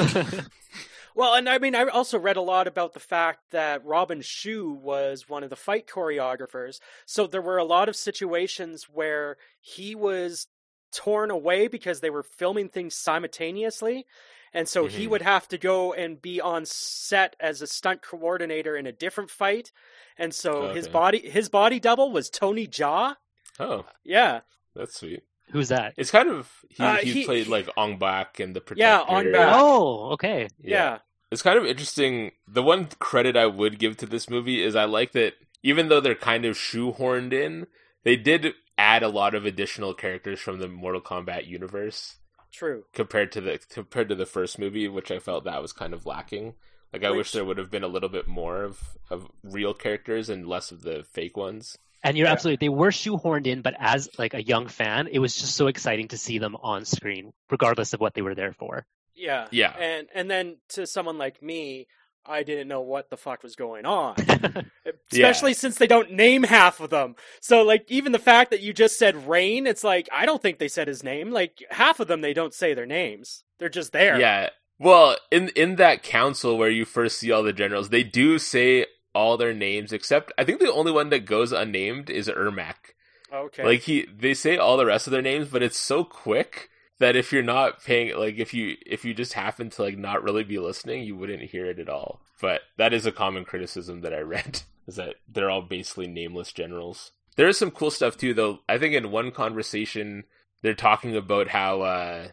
Well, and I mean, I also read a lot about the fact that Robin Shu was one of the fight choreographers. So there were a lot of situations where he was torn away because they were filming things simultaneously. And so he Mhm. would have to go and be on set as a stunt coordinator in a different fight. And so his Okay. body his body double was Tony Jaa. Oh, Yeah. that's sweet. Who's that? It's kind of he, Uh, he, he- played he- like Ong Bak and the Protector. Yeah, Ong Bak. Oh, okay. Yeah. It's kind of interesting. The one credit I would give to this movie is I like that even though they're kind of shoehorned in, they did add a lot of additional characters from the Mortal Kombat universe True. compared to the compared to the first movie, which I felt that was kind of lacking. Like I Which- wish there would have been a little bit more of, of real characters and less of the fake ones. And you're Yeah. absolutely, they were shoehorned in, but as like a young fan, it was just so exciting to see them on screen, regardless of what they were there for. Yeah. Yeah. And and then to someone like me, I didn't know what the fuck was going on. Especially since they don't name half of them. So like even the fact that you just said Rain, it's like I don't think they said his name. Like half of them they don't say their names. They're just there. Yeah. Well, in in that council where you first see all the generals, they do say all their names except I think the only one that goes unnamed is Ermac. Okay. Like he they say all the rest of their names, but it's so quick that if you're not paying like if you if you just happen to like not really be listening, you wouldn't hear it at all. But that is a common criticism that I read, is that they're all basically nameless generals. There is some cool stuff too though. I think in one conversation they're talking about how uh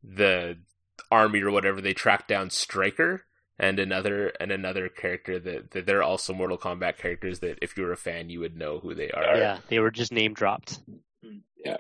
the army or whatever, they tracked down Stryker and another and another character that, that they're also Mortal Kombat characters that if you're a fan you would know who they are. Yeah, they were just name dropped. Yeah.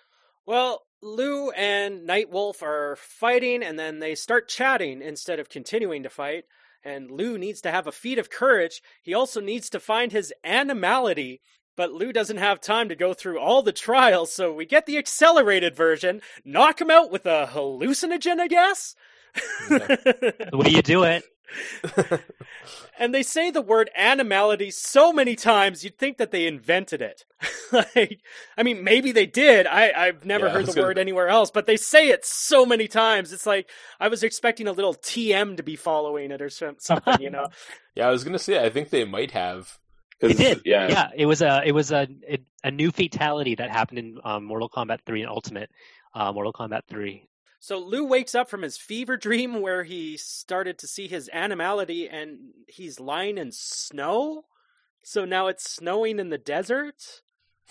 Well, Liu and Nightwolf are fighting, and then they start chatting instead of continuing to fight. And Liu needs to have a feat of courage. He also needs to find his animality, but Liu doesn't have time to go through all the trials, so we get the accelerated version. Knock him out with a hallucinogen, I guess? The way you do it. And they say the word animality so many times, you'd think that they invented it. Like, I mean, maybe they did. I, I've never Yeah, I heard the was gonna- word anywhere else, but they say it so many times. It's like, I was expecting a little T M to be following it or some- something, you know? Yeah, I was gonna say I think they might have. It did. Yeah. Yeah, it was a it was a a new fatality that happened in um, Mortal Kombat three and Ultimate uh, Mortal Kombat three. So Liu wakes up from his fever dream where he started to see his animality and he's lying in snow. So now it's snowing in the desert.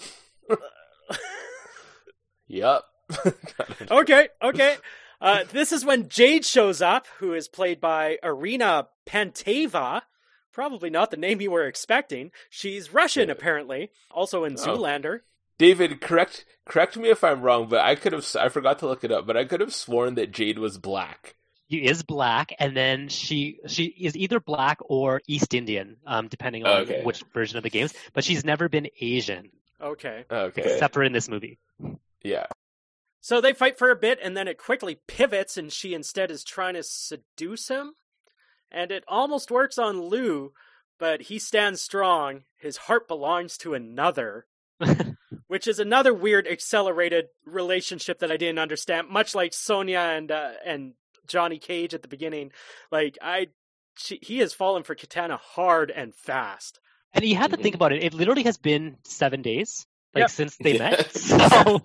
Yep. Okay, okay. Uh, this is when Jade shows up, who is played by Irina Panteva. Probably not the name you were expecting. She's Russian, Yeah. apparently. Also in Oh. Zoolander. David, correct correct me if I'm wrong, but I could have I forgot to look it up, but I could have sworn that Jade was black. She is black, and then she she is either black or East Indian, um, depending on Okay. which version of the games. But she's never been Asian, Okay. Okay. except for in this movie. Yeah. So they fight for a bit, and then it quickly pivots, and she instead is trying to seduce him. And it almost works on Liu, but he stands strong. His heart belongs to another. Which is another weird accelerated relationship that I didn't understand. Much like Sonya and uh, and Johnny Cage at the beginning. Like, I... She, he has fallen for Katana hard and fast. And you have to think about it. It literally has been seven days, like Yep. since they Yeah. met. So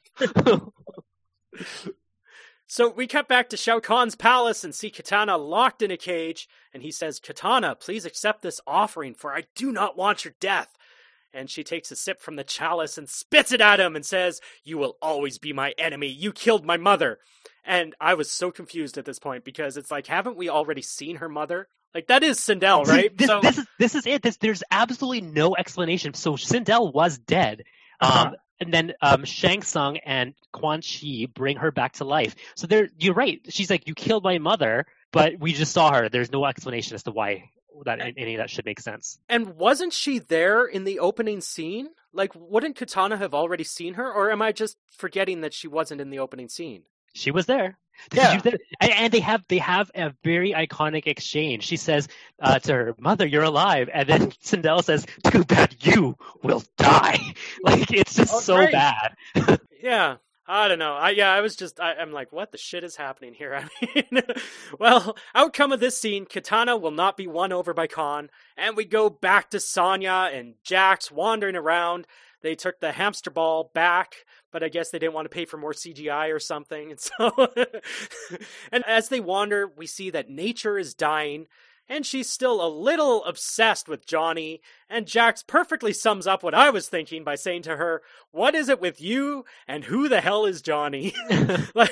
So we cut back to Shao Kahn's palace and see Katana locked in a cage, and he says, "Katana, please accept this offering, for I do not want your death." And she takes a sip from the chalice and spits it at him and says, "You will always be my enemy. You killed my mother." And I was so confused at this point because it's like, haven't we already seen her mother? Like, that is Sindel, See, right? This, so, this is this is it. This, there's absolutely no explanation. So Sindel was dead. Uh-huh. Um, and then um, Shang Tsung and Quan Chi bring her back to life. So there, you're right. She's like, "You killed my mother," but we just saw her. There's no explanation as to why that any of that should make sense. and wasn't she there in the opening scene? Like, wouldn't Katana have already seen her? Or am I just forgetting that she wasn't in the opening scene? She was there. Yeah. She was there. And, and they have they have a very iconic exchange. She says uh, to her, "Mother, you're alive," and then Sindel says, "Too bad you will die." Like, it's just Oh, so great. bad. Yeah, I don't know. I yeah, I was just I, I'm like, what the shit is happening here? I mean, well, outcome of this scene: Katana will not be won over by Khan, and we go back to Sonya and Jax wandering around. They took the hamster ball back, but I guess they didn't want to pay for more C G I or something. And so, and as they wander, we see that nature is dying. And she's still a little obsessed with Johnny, and Jax perfectly sums up what I was thinking by saying to her, "What is it with you, and who the hell is Johnny?" Like-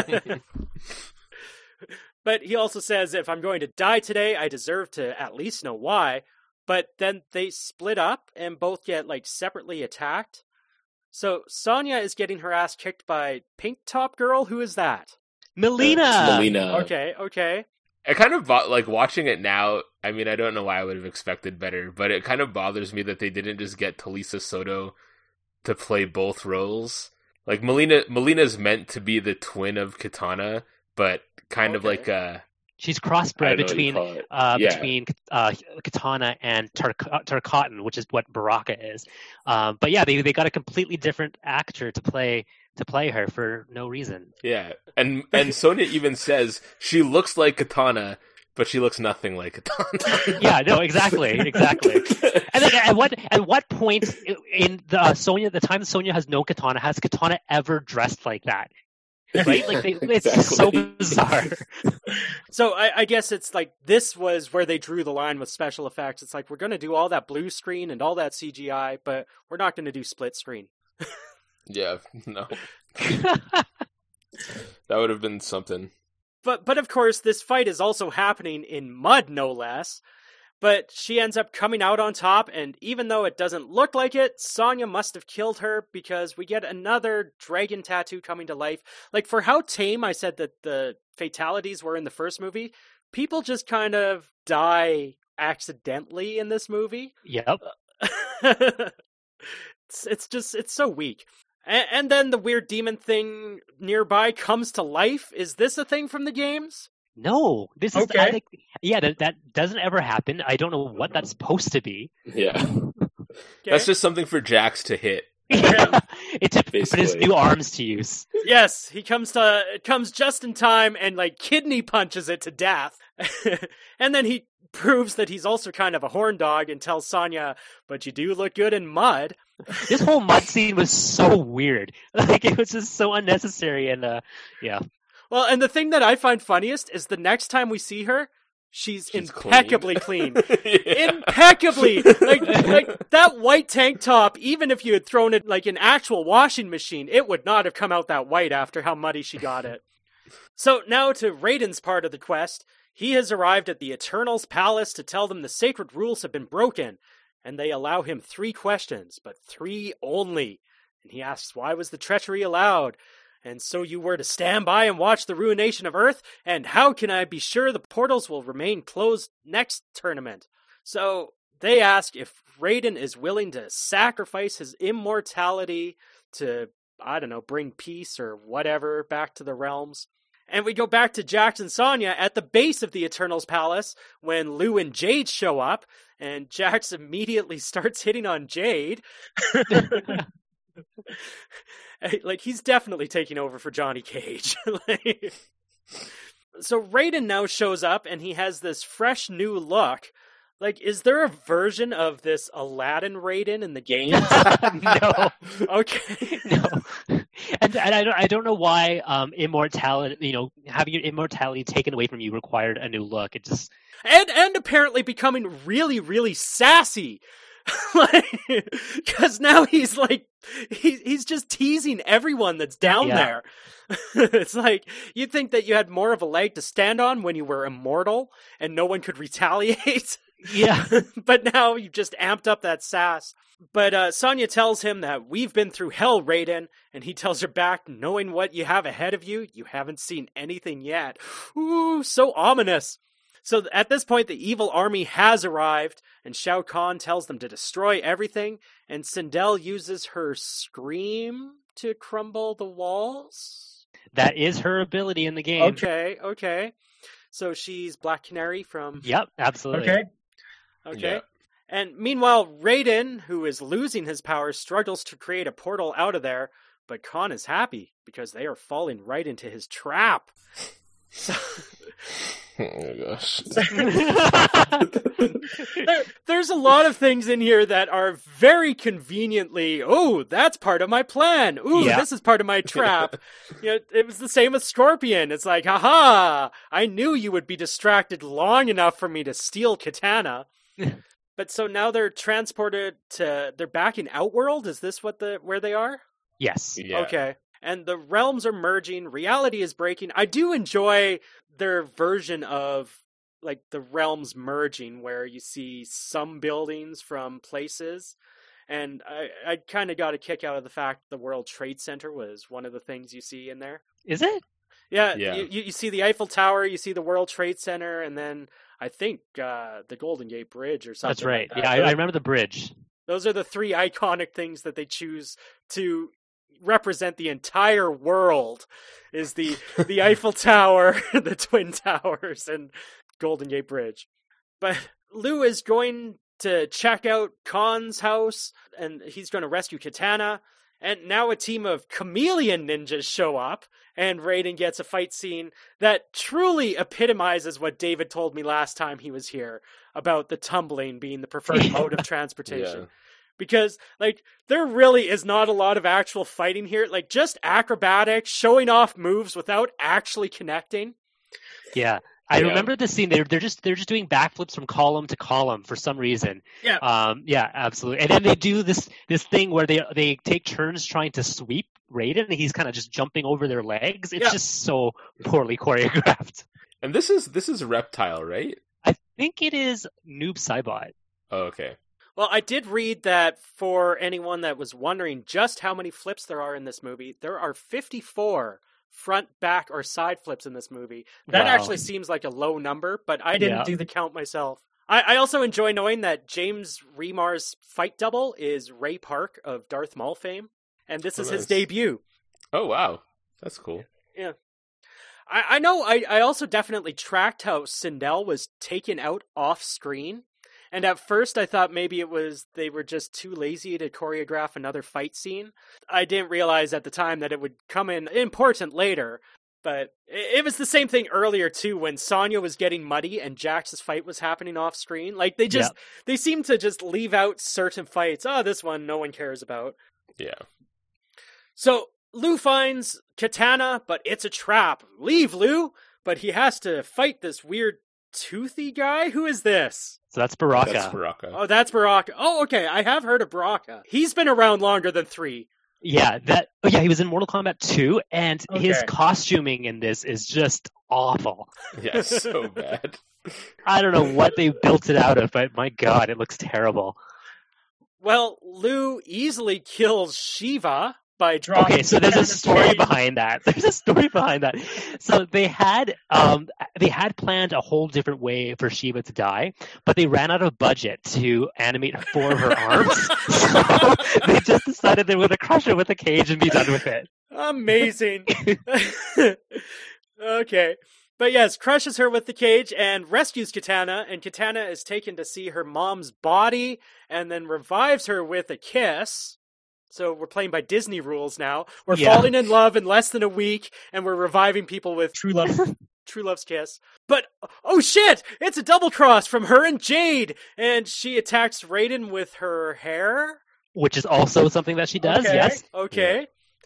But he also says, if I'm going to die today, I deserve to at least know why. But then they split up and both get, like, separately attacked. So Sonya is getting her ass kicked by Pink Top Girl. Who is that? Melina. It's Melina. Okay, okay. I kind of bo- like watching it now. I mean, I don't know why I would have expected better, but it kind of bothers me that they didn't just get Talisa Soto to play both roles. Like Melina, Melina's meant to be the twin of Katana, but kind of Okay. like a She's I crossbred don't know what you between call it. uh, Yeah. between uh, Katana and Tar- Tarkatan, which is what Baraka is. Um, but yeah, they they got a completely different actor to play to play her for no reason. yeah. And and Sonya even says she looks like Katana, but she looks nothing like Katana. Yeah, no, exactly, exactly. And like, at what at what point in the uh, Sonya, the time Sonya has known Katana, has Katana ever dressed like that? Right? Like, they, it's just so Exactly. bizarre. So I, I guess it's like this was where they drew the line with special effects. It's like, we're going to do all that blue screen and all that C G I, but we're not going to do split screen. Yeah, no, that would have been something. But but of course, this fight is also happening in mud, no less. But she ends up coming out on top, and even though it doesn't look like it, Sonya must have killed her because we get another dragon tattoo coming to life. Like, for how tame I said that the fatalities were in the first movie, people just kind of die accidentally in this movie. Yep. it's, it's just, it's so weak. And, and then the weird demon thing nearby comes to life. Is this a thing from the games? No, this is Okay. I think yeah that that doesn't ever happen. I don't know what that's supposed to be. Yeah. Okay. That's just something for Jax to hit. Yeah. It's to put his Basically. new arms to use. Yes, he comes to it comes just in time and like kidney punches it to death. And then he proves that he's also kind of a horn dog and tells Sonya, "But you do look good in mud." This whole mud scene was so weird. Like it was just so unnecessary and uh yeah. Well, and the thing that I find funniest is the next time we see her, she's, She's impeccably clean. Yeah. Impeccably! Like, like that white tank top, even if you had thrown it like an actual washing machine, it would not have come out that white after how muddy she got it. So now to Raiden's part of the quest. He has arrived at the Eternals Palace to tell them the sacred rules have been broken, and they allow him three questions, but three only. And he asks, why was the treachery allowed? And so you were to stand by and watch the ruination of Earth? And how can I be sure the portals will remain closed next tournament? So they ask if Raiden is willing to sacrifice his immortality to, I don't know, bring peace or whatever back to the realms. And we go back to Jax and Sonya at the base of the Eternals Palace when Lou and Jade show up, and Jax immediately starts hitting on Jade. Like, he's definitely taking over for Johnny Cage. Like, so Raiden now shows up, and he has this fresh new look. Like, is there a version of this Aladdin Raiden in the game? No. Okay. No. And, and I don't I don't know why um immortality you know having your immortality taken away from you required a new look. It just And and apparently becoming really, really sassy. Like, because now he's like, he, he's just teasing everyone that's down Yeah. there. It's like, you'd think that you had more of a leg to stand on when you were immortal and no one could retaliate. yeah. But now you've just amped up that sass. But uh, Sonya tells him that we've been through hell, Raiden, and he tells her back, knowing what you have ahead of you, you haven't seen anything yet. Ooh, so ominous. So at this point, the evil army has arrived, and Shao Kahn tells them to destroy everything, and Sindel uses her scream to crumble the walls? That is her ability in the game. Okay, okay. So she's Black Canary from... Yep, absolutely. Okay. Okay. Yeah. And meanwhile, Raiden, who is losing his power, struggles to create a portal out of there, but Khan is happy because they are falling right into his trap. So... Oh gosh. there, there's a lot of things in here that are very conveniently, oh, that's part of my plan. Ooh, Yeah. this is part of my trap. You know, it was the same with Scorpion. It's like, haha, I knew you would be distracted long enough for me to steal Katana. But so now they're transported to, they're back in Outworld? Is this what the, where they are? Yes. Yeah. Okay. And the realms are merging, reality is breaking. I do enjoy their version of like the realms merging where you see some buildings from places. And I, I kind of got a kick out of the fact the World Trade Center was one of the things you see in there. Is it? Yeah, Yeah. You, you see the Eiffel Tower, you see the World Trade Center, and then I think uh, the Golden Gate Bridge or something. That's right. like that. Yeah, I, I remember the bridge. Those are the three iconic things that they choose to represent the entire world, is the the Eiffel Tower, the Twin Towers, and Golden Gate Bridge. But Liu is going to check out Khan's house, and he's going to rescue Katana. And now a team of chameleon ninjas show up, and Raiden gets a fight scene that truly epitomizes what David told me last time he was here about the tumbling being the preferred mode of transportation. Yeah. Because, like, there really is not a lot of actual fighting here. Like, just acrobatics, showing off moves without actually connecting. Yeah. I Yeah. remember the scene. They're they're just they're just doing backflips from column to column for some reason. Yeah. Um. Yeah. Absolutely. And then they do this this thing where they they take turns trying to sweep Raiden, and he's kind of just jumping over their legs. It's Yeah. just so poorly choreographed. And this is this is Reptile, right? I think it is Noob Saibot. Oh, okay. Well, I did read that for anyone that was wondering just how many flips there are in this movie, there are fifty-four front, back, or side flips in this movie. That Wow. actually seems like a low number, but I didn't Yeah. do the count myself. I, I also enjoy knowing that James Remar's fight double is Ray Park of Darth Maul fame, and this Oh, is his nice. debut. Oh wow, that's cool. I, I know I, I also definitely tracked how Sindel was taken out off screen. And at first I thought maybe it was they were just too lazy to choreograph another fight scene. I didn't realize at the time that it would come in important later. But it, it was the same thing earlier too when Sonya was getting muddy and Jax's fight was happening off screen. Like they just, yeah. they seem to just leave out certain fights. Oh, this one no one cares about. Yeah. So Liu finds Katana, but it's a trap. Leave, Liu! But he has to fight this weird toothy guy? Who is this? So that's Baraka. That's Baraka. Oh, that's Baraka. Oh, okay. I have heard of Baraka. He's been around longer than three. Yeah, that. Oh, yeah, he was in Mortal Kombat two, and Okay. his costuming in this is just awful. Yeah, so bad. I don't know what they built it out of, but my god, it looks terrible. Well, Liu easily kills Shiva by dropping... Okay, so there's a story behind that. There's a story behind that. So they had um they had planned a whole different way for Shiva to die, but they ran out of budget to animate four of her arms. So they just decided they were going to crush her with a cage and be done with it. Amazing. Okay. But yes, crushes her with the cage and rescues Katana, and Katana is taken to see her mom's body and then revives her with a kiss. So we're playing by Disney rules now. We're Yeah. falling in love in less than a week, and we're reviving people with true love, true love's kiss. But oh shit! It's a double cross from her and Jade, and she attacks Raiden with her hair. Which is also something that she does, Okay, yes. Okay.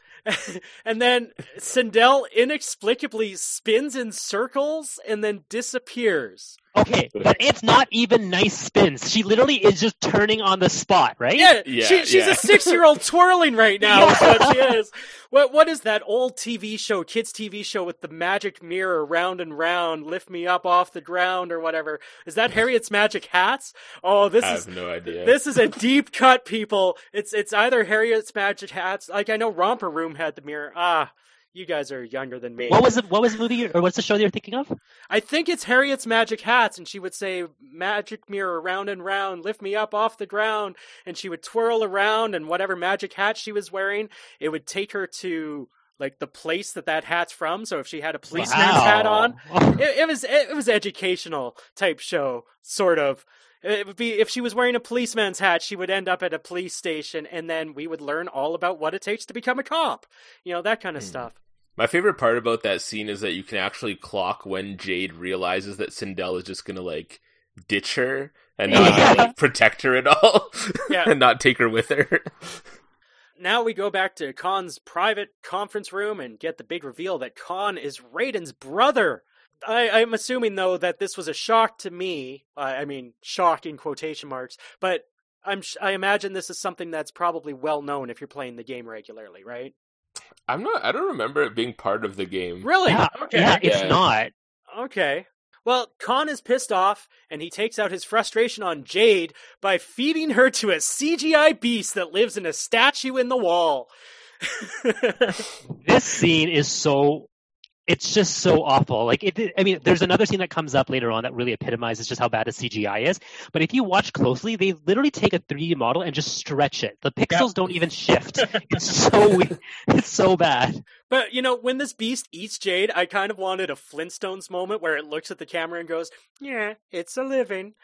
And then Sindel inexplicably spins in circles and then disappears. Okay, but it's not even nice spins. She literally is just turning on the spot, right? Yeah, Yeah, she, she's yeah. a six-year-old twirling right now. Is what she is. What what is that old T V show, kids T V show with the magic mirror, round and round, lift me up off the ground or whatever? Is that Harriet's Magic Hats? Oh, this I is have no idea. this is a deep cut, people. It's it's either Harriet's Magic Hats. Like I know Romper Room had the mirror. Ah. You guys are younger than me. What was it? What was the movie or what's the show that you're thinking of? I think it's Harriet's Magic Hats, and she would say, magic mirror, round and round, lift me up off the ground, and she would twirl around, and whatever magic hat she was wearing, it would take her to, like, the place that that hat's from, so if she had a policeman's Wow. hat on, it, it was it was educational type show, sort of. It would be, if she was wearing a policeman's hat, she would end up at a police station, and then we would learn all about what it takes to become a cop. You know, that kind of Hmm. stuff. My favorite part about that scene is that you can actually clock when Jade realizes that Sindel is just gonna, like, ditch her and not Yeah. like, protect her at all. Yeah. And not take her with her. Now we go back to Khan's private conference room and get the big reveal that Khan is Raiden's brother. I, I'm assuming, though, that this was a shock to me. Uh, I mean, shock in quotation marks. But I'm sh- I imagine this is something that's probably well known if you're playing the game regularly, right? I'm not, I don't remember it being part of the game. Really? Yeah, Okay. yeah, it's Yeah. not. Okay. Well, Khan is pissed off, and he takes out his frustration on Jade by feeding her to a C G I beast that lives in a statue in the wall. This scene is so it's just so awful. Like it I mean there's another scene that comes up later on that really epitomizes just how bad the C G I is, but if you watch closely, they literally take a three D model and just stretch it. The pixels don't even shift. It's so weird. It's so bad. But, you know, when this beast eats Jade, I kind of wanted a Flintstones moment where it looks at the camera and goes, yeah, it's a living.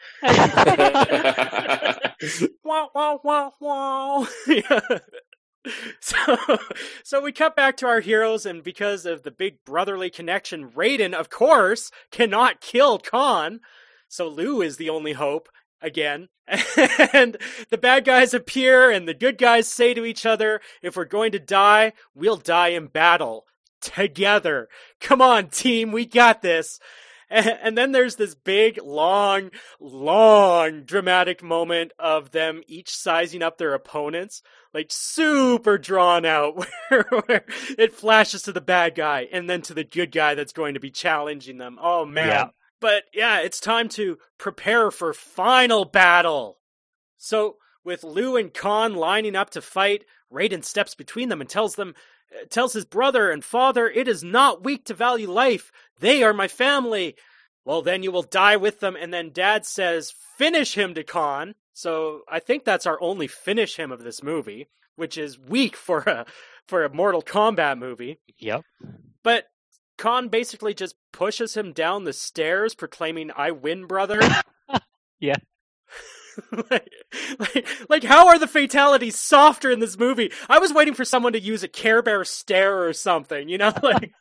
Wow, wow, wow, wow. Yeah. So, so we cut back to our heroes, and because of the big brotherly connection, Raiden, of course, cannot kill Khan. So Liu is the only hope, again. And the bad guys appear, and the good guys say to each other, if we're going to die, we'll die in battle. Together. Come on, team, we got this. And then there's this big, long, long dramatic moment of them each sizing up their opponents, like super drawn out, where, where it flashes to the bad guy and then to the good guy that's going to be challenging them. Oh, man. Yeah. But yeah, it's time to prepare for final battle. So, with Liu and Khan lining up to fight, Raiden steps between them and tells them, tells his brother and father, it is not weak to value life. They are my family. Well, then you will die with them. And then Dad says, finish him to Khan. So I think that's our only finish him of this movie, which is weak for a for a Mortal Kombat movie. Yep. But Khan basically just pushes him down the stairs, proclaiming, "I win, brother." Yeah. like, like, like, how are the fatalities softer in this movie? I was waiting for someone to use a Care Bear stare or something, you know? Like,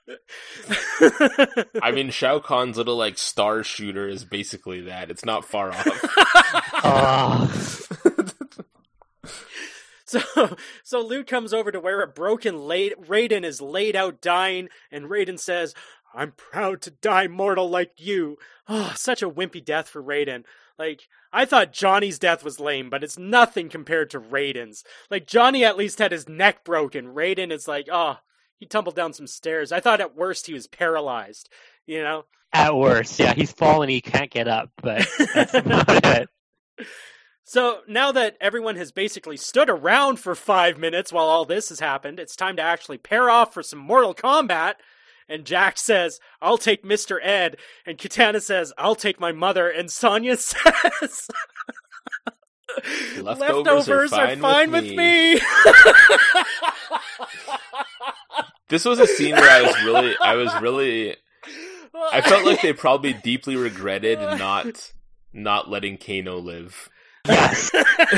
I mean, Shao Kahn's little, like, star shooter is basically that. It's not far off. Oh. So, so Liu comes over to where a broken La- Raiden is laid out dying, and Raiden says, "I'm proud to die mortal like you." Oh, such a wimpy death for Raiden. Like, I thought Johnny's death was lame, but it's nothing compared to Raiden's. Like, Johnny at least had his neck broken. Raiden is like, oh, he tumbled down some stairs. I thought at worst he was paralyzed, you know? At worst, yeah, he's fallen, he can't get up, but that's about it. So now that everyone has basically stood around for five minutes while all this has happened, it's time to actually pair off for some Mortal Kombat. And Jack says, "I'll take Mister Ed." And Kitana says, "I'll take my mother." And Sonya says, Leftovers, are fine, are fine with, with me. me. This was a scene where I was really, I was really, I felt like they probably deeply regretted not, not letting Kano live. Yes.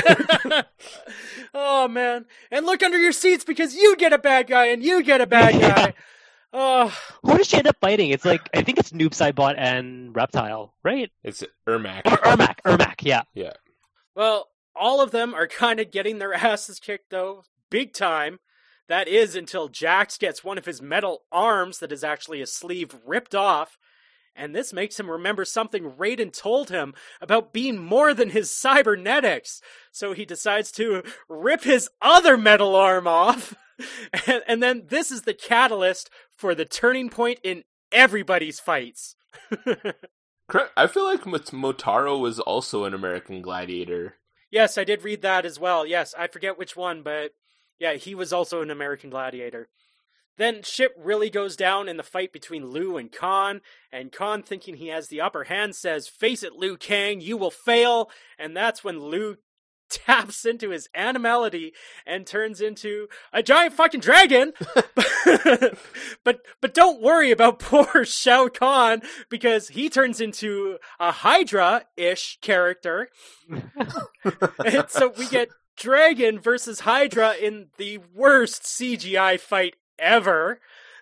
Oh, man. And look under your seats because you get a bad guy and you get a bad guy. Oh. Who does she end up fighting? It's like, I think it's Noob Saibot and Reptile, right? It's Ermac. Or Ermac, Ermac, yeah. Yeah. Well, all of them are kind of getting their asses kicked, though, big time. That is until Jax gets one of his metal arms that is actually a sleeve ripped off. And this makes him remember something Raiden told him about being more than his cybernetics. So he decides to rip his other metal arm off. And, and then this is the catalyst for the turning point in everybody's fights. I feel like Motaro was also an American Gladiator. Yes, I did read that as well. Yes, I forget which one, but yeah, he was also an American Gladiator. Then shit really goes down in the fight between Liu and Khan, and Khan, thinking he has the upper hand, says, "Face it, Liu Kang, you will fail." And that's when Liu taps into his animality and turns into a giant fucking dragon. but but don't worry about poor Shao Kahn, because he turns into a Hydra-ish character. And so we get Dragon versus Hydra in the worst C G I fight ever.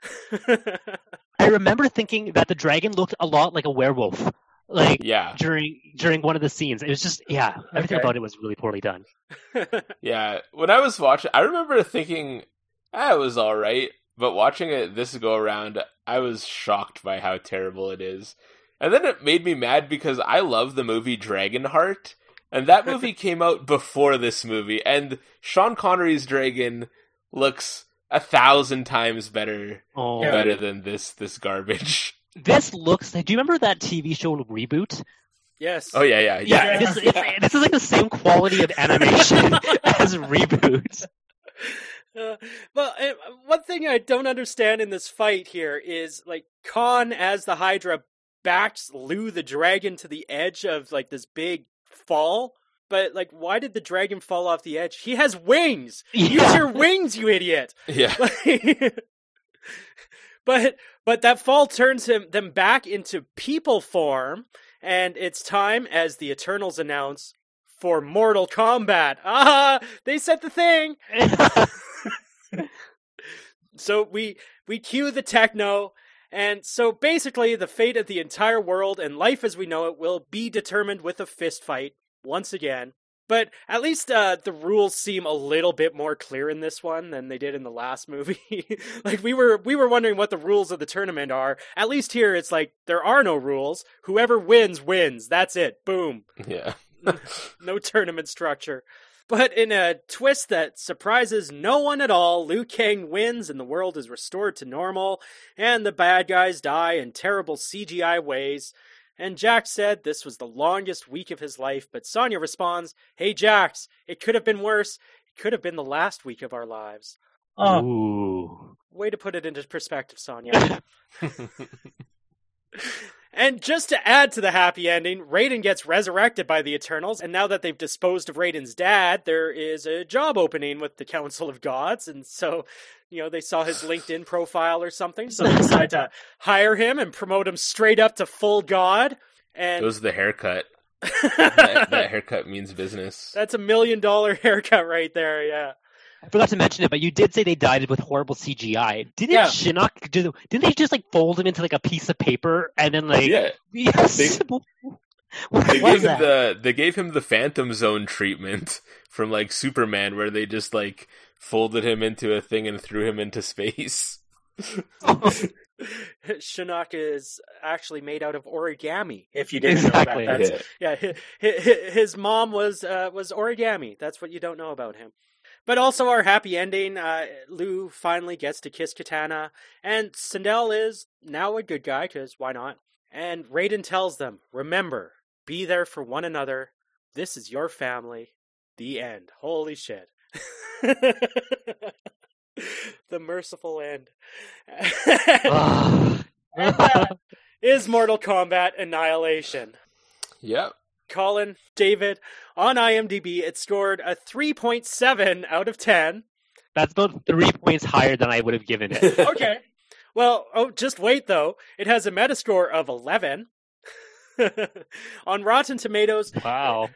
I remember thinking that the dragon looked a lot like a werewolf. Like, yeah. during during one of the scenes. It was just, yeah, everything Okay. about it was really poorly done. Yeah, when I was watching, I remember thinking, ah, it was alright, but watching it this go around, I was shocked by how terrible it is. And then it made me mad because I love the movie Dragonheart, and that movie came out before this movie, and Sean Connery's dragon looks a thousand times better, Oh, Yeah. better than this this garbage. This looks like, do you remember that T V show Reboot? Yes. Oh yeah, yeah, Yeah, Yeah. This, it's, this is like the same quality of animation as Reboot. Uh, well, uh, one thing I don't understand in this fight here is, like, Khan as the Hydra backs Liu the dragon to the edge of, like, this big fall. But, like, why did the dragon fall off the edge? He has wings! Use Yeah. your wings, you idiot! yeah. but but that fall turns him them back into people form, and it's time, as the Eternals announce, for Mortal Kombat. Ah, they said the thing. So we we cue the techno, and so basically the fate of the entire world and life as we know it will be determined with a fist fight once again. But at least uh, the rules seem a little bit more clear in this one than they did in the last movie. Like, we were we were wondering what the rules of the tournament are. At least here it's like there are no rules. Whoever wins wins. That's it. Boom. Yeah. No tournament structure. But in a twist that surprises no one at all, Liu Kang wins and the world is restored to normal, and the bad guys die in terrible C G I ways. And Jax said this was the longest week of his life, but Sonya responds, "Hey Jax, it could have been worse. It could have been the last week of our lives." Oh, Ooh. Way to put it into perspective, Sonya. And just to add to the happy ending, Raiden gets resurrected by the Eternals, and now that they've disposed of Raiden's dad, there is a job opening with the Council of Gods, and so, you know, they saw his LinkedIn profile or something, so they decided to hire him and promote him straight up to full god. And It was the haircut. that, that haircut means business. That's a million dollar haircut right there, yeah. I forgot to mention it, but you did say they died with horrible C G I. Didn't Yeah. Shinnok do? Didn't they just like fold him into like a piece of paper and then like? Yeah. Yes. They- what They was gave him that? the they gave him the Phantom Zone treatment from like Superman, where they just like folded him into a thing and threw him into space. Shinnok is actually made out of origami, if you didn't Exactly. know that. That's, Yeah. yeah, his, his mom was uh, was origami. That's what you don't know about him. But also our happy ending, uh, Liu finally gets to kiss Katana, and Sindel is now a good guy, because why not? And Raiden tells them, remember, be there for one another. This is your family. The end. Holy shit. The merciful end. Ah. And that is Mortal Kombat Annihilation. Yep. Colin, David, on IMDb, it scored a three point seven out of ten. That's about three points higher than I would have given it. Okay. Well, oh, just wait, though. It has a Metascore of eleven. On Rotten Tomatoes... Wow.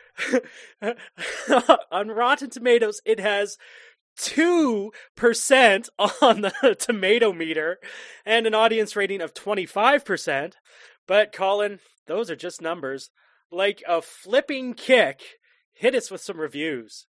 on Rotten Tomatoes, it has two percent on the tomato meter and an audience rating of twenty-five percent. But, Colin, those are just numbers. Like a flipping kick, hit us with some reviews.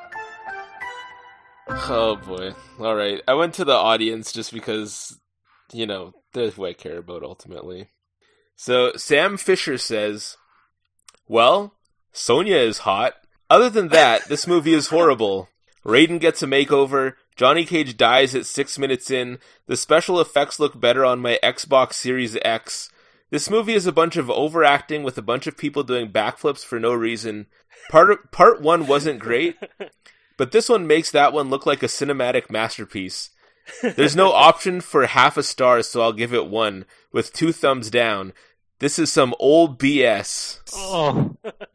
Oh boy. All right. I went to the audience just because, you know, that's what I care about ultimately. So Sam Fisher says, well, Sonya is hot. Other than that, this movie is horrible. Raiden gets a makeover. Johnny Cage dies at six minutes in. The special effects look better on my Xbox Series X. This movie is a bunch of overacting with a bunch of people doing backflips for no reason. Part part one wasn't great, but this one makes that one look like a cinematic masterpiece. There's no option for half a star, so I'll give it one, with two thumbs down. This is some old B S. Oh.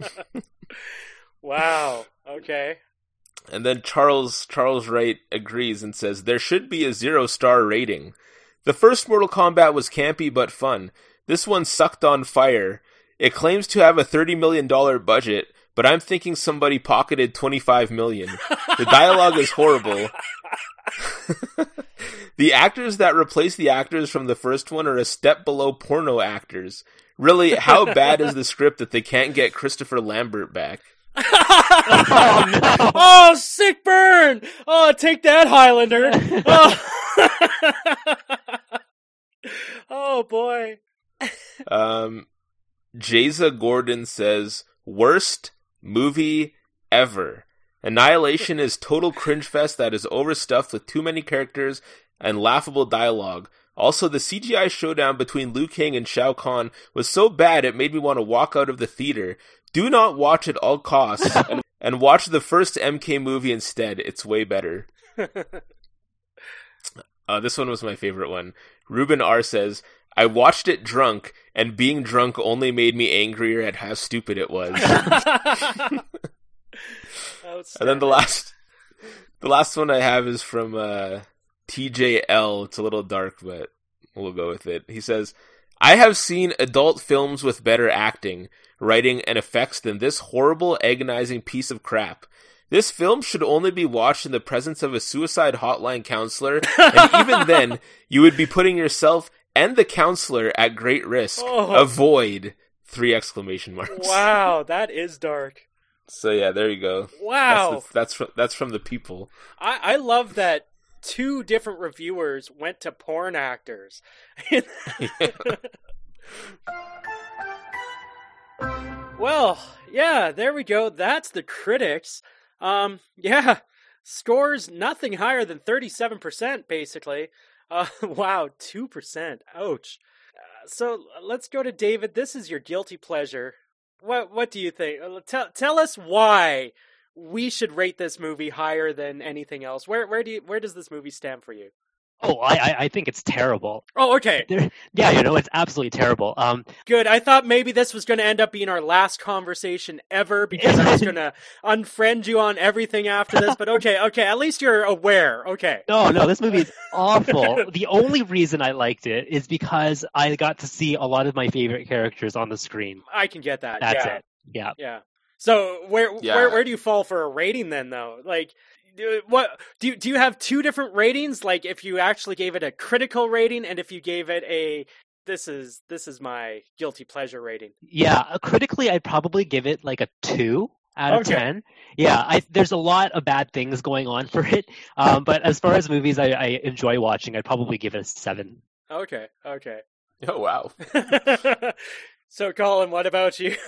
Wow. Okay. And then Charles Charles Wright agrees and says, there should be a zero-star rating. The first Mortal Kombat was campy but fun. This one sucked on fire. It claims to have a thirty million dollars budget, but I'm thinking somebody pocketed twenty-five million dollars. The dialogue is horrible. The actors that replace the actors from the first one are a step below porno actors. Really, how bad is the script that they can't get Christopher Lambert back? Oh, no. Oh, sick burn! Oh, take that, Highlander! Oh, oh boy. Um, Jaza Gordon says, worst movie ever. Annihilation is total cringe fest that is overstuffed with too many characters and laughable dialogue. Also, the C G I showdown between Liu Kang and Shao Kahn was so bad it made me want to walk out of the theater. Do not watch at all costs, and, and watch the first M K movie instead. It's way better. Uh, this one was my favorite one. Ruben R. says, I watched it drunk, and being drunk only made me angrier at how stupid it was. And then the last, the last one I have is from uh, T J L. It's a little dark, but we'll go with it. He says, I have seen adult films with better acting, writing, and effects than this horrible, agonizing piece of crap. This film should only be watched in the presence of a suicide hotline counselor, and even then, you would be putting yourself and the counselor at great risk. Oh. Avoid! Three exclamation marks. Wow, that is dark. So yeah, there you go. Wow. That's the, that's from, that's from the people. I, I love that two different reviewers went to porn actors. Well, yeah, there we go. That's the critics. Um, yeah, scores nothing higher than thirty-seven percent, basically. Uh, wow, two percent. Ouch. Uh, so let's go to David. This is your guilty pleasure. What What do you think? Uh, Tell Tell us why we should rate this movie higher than anything else. Where Where do you, Where does this movie stand for you? Oh, I, I I think it's terrible. Oh, okay. There, yeah, you know, it's absolutely terrible. Um, Good. I thought maybe this was going to end up being our last conversation ever because I was going to unfriend you on everything after this. But okay, okay. At least you're aware. Okay. no, no, this movie is awful. The only reason I liked it is because I got to see a lot of my favorite characters on the screen. I can get that. That's yeah. it. Yeah. Yeah. So where Yeah. where where do you fall for a rating then, though? Like, do- what do you, do you have two different ratings? Like, if you actually gave it a critical rating, and if you gave it a this is this is my guilty pleasure rating. Yeah, uh, critically, I'd probably give it like a two out of Okay. ten. Yeah, I, there's a lot of bad things going on for it. Um, but as far as movies I, I enjoy watching, I'd probably give it a seven. Okay. Okay. Oh wow. So, Colin, what about you?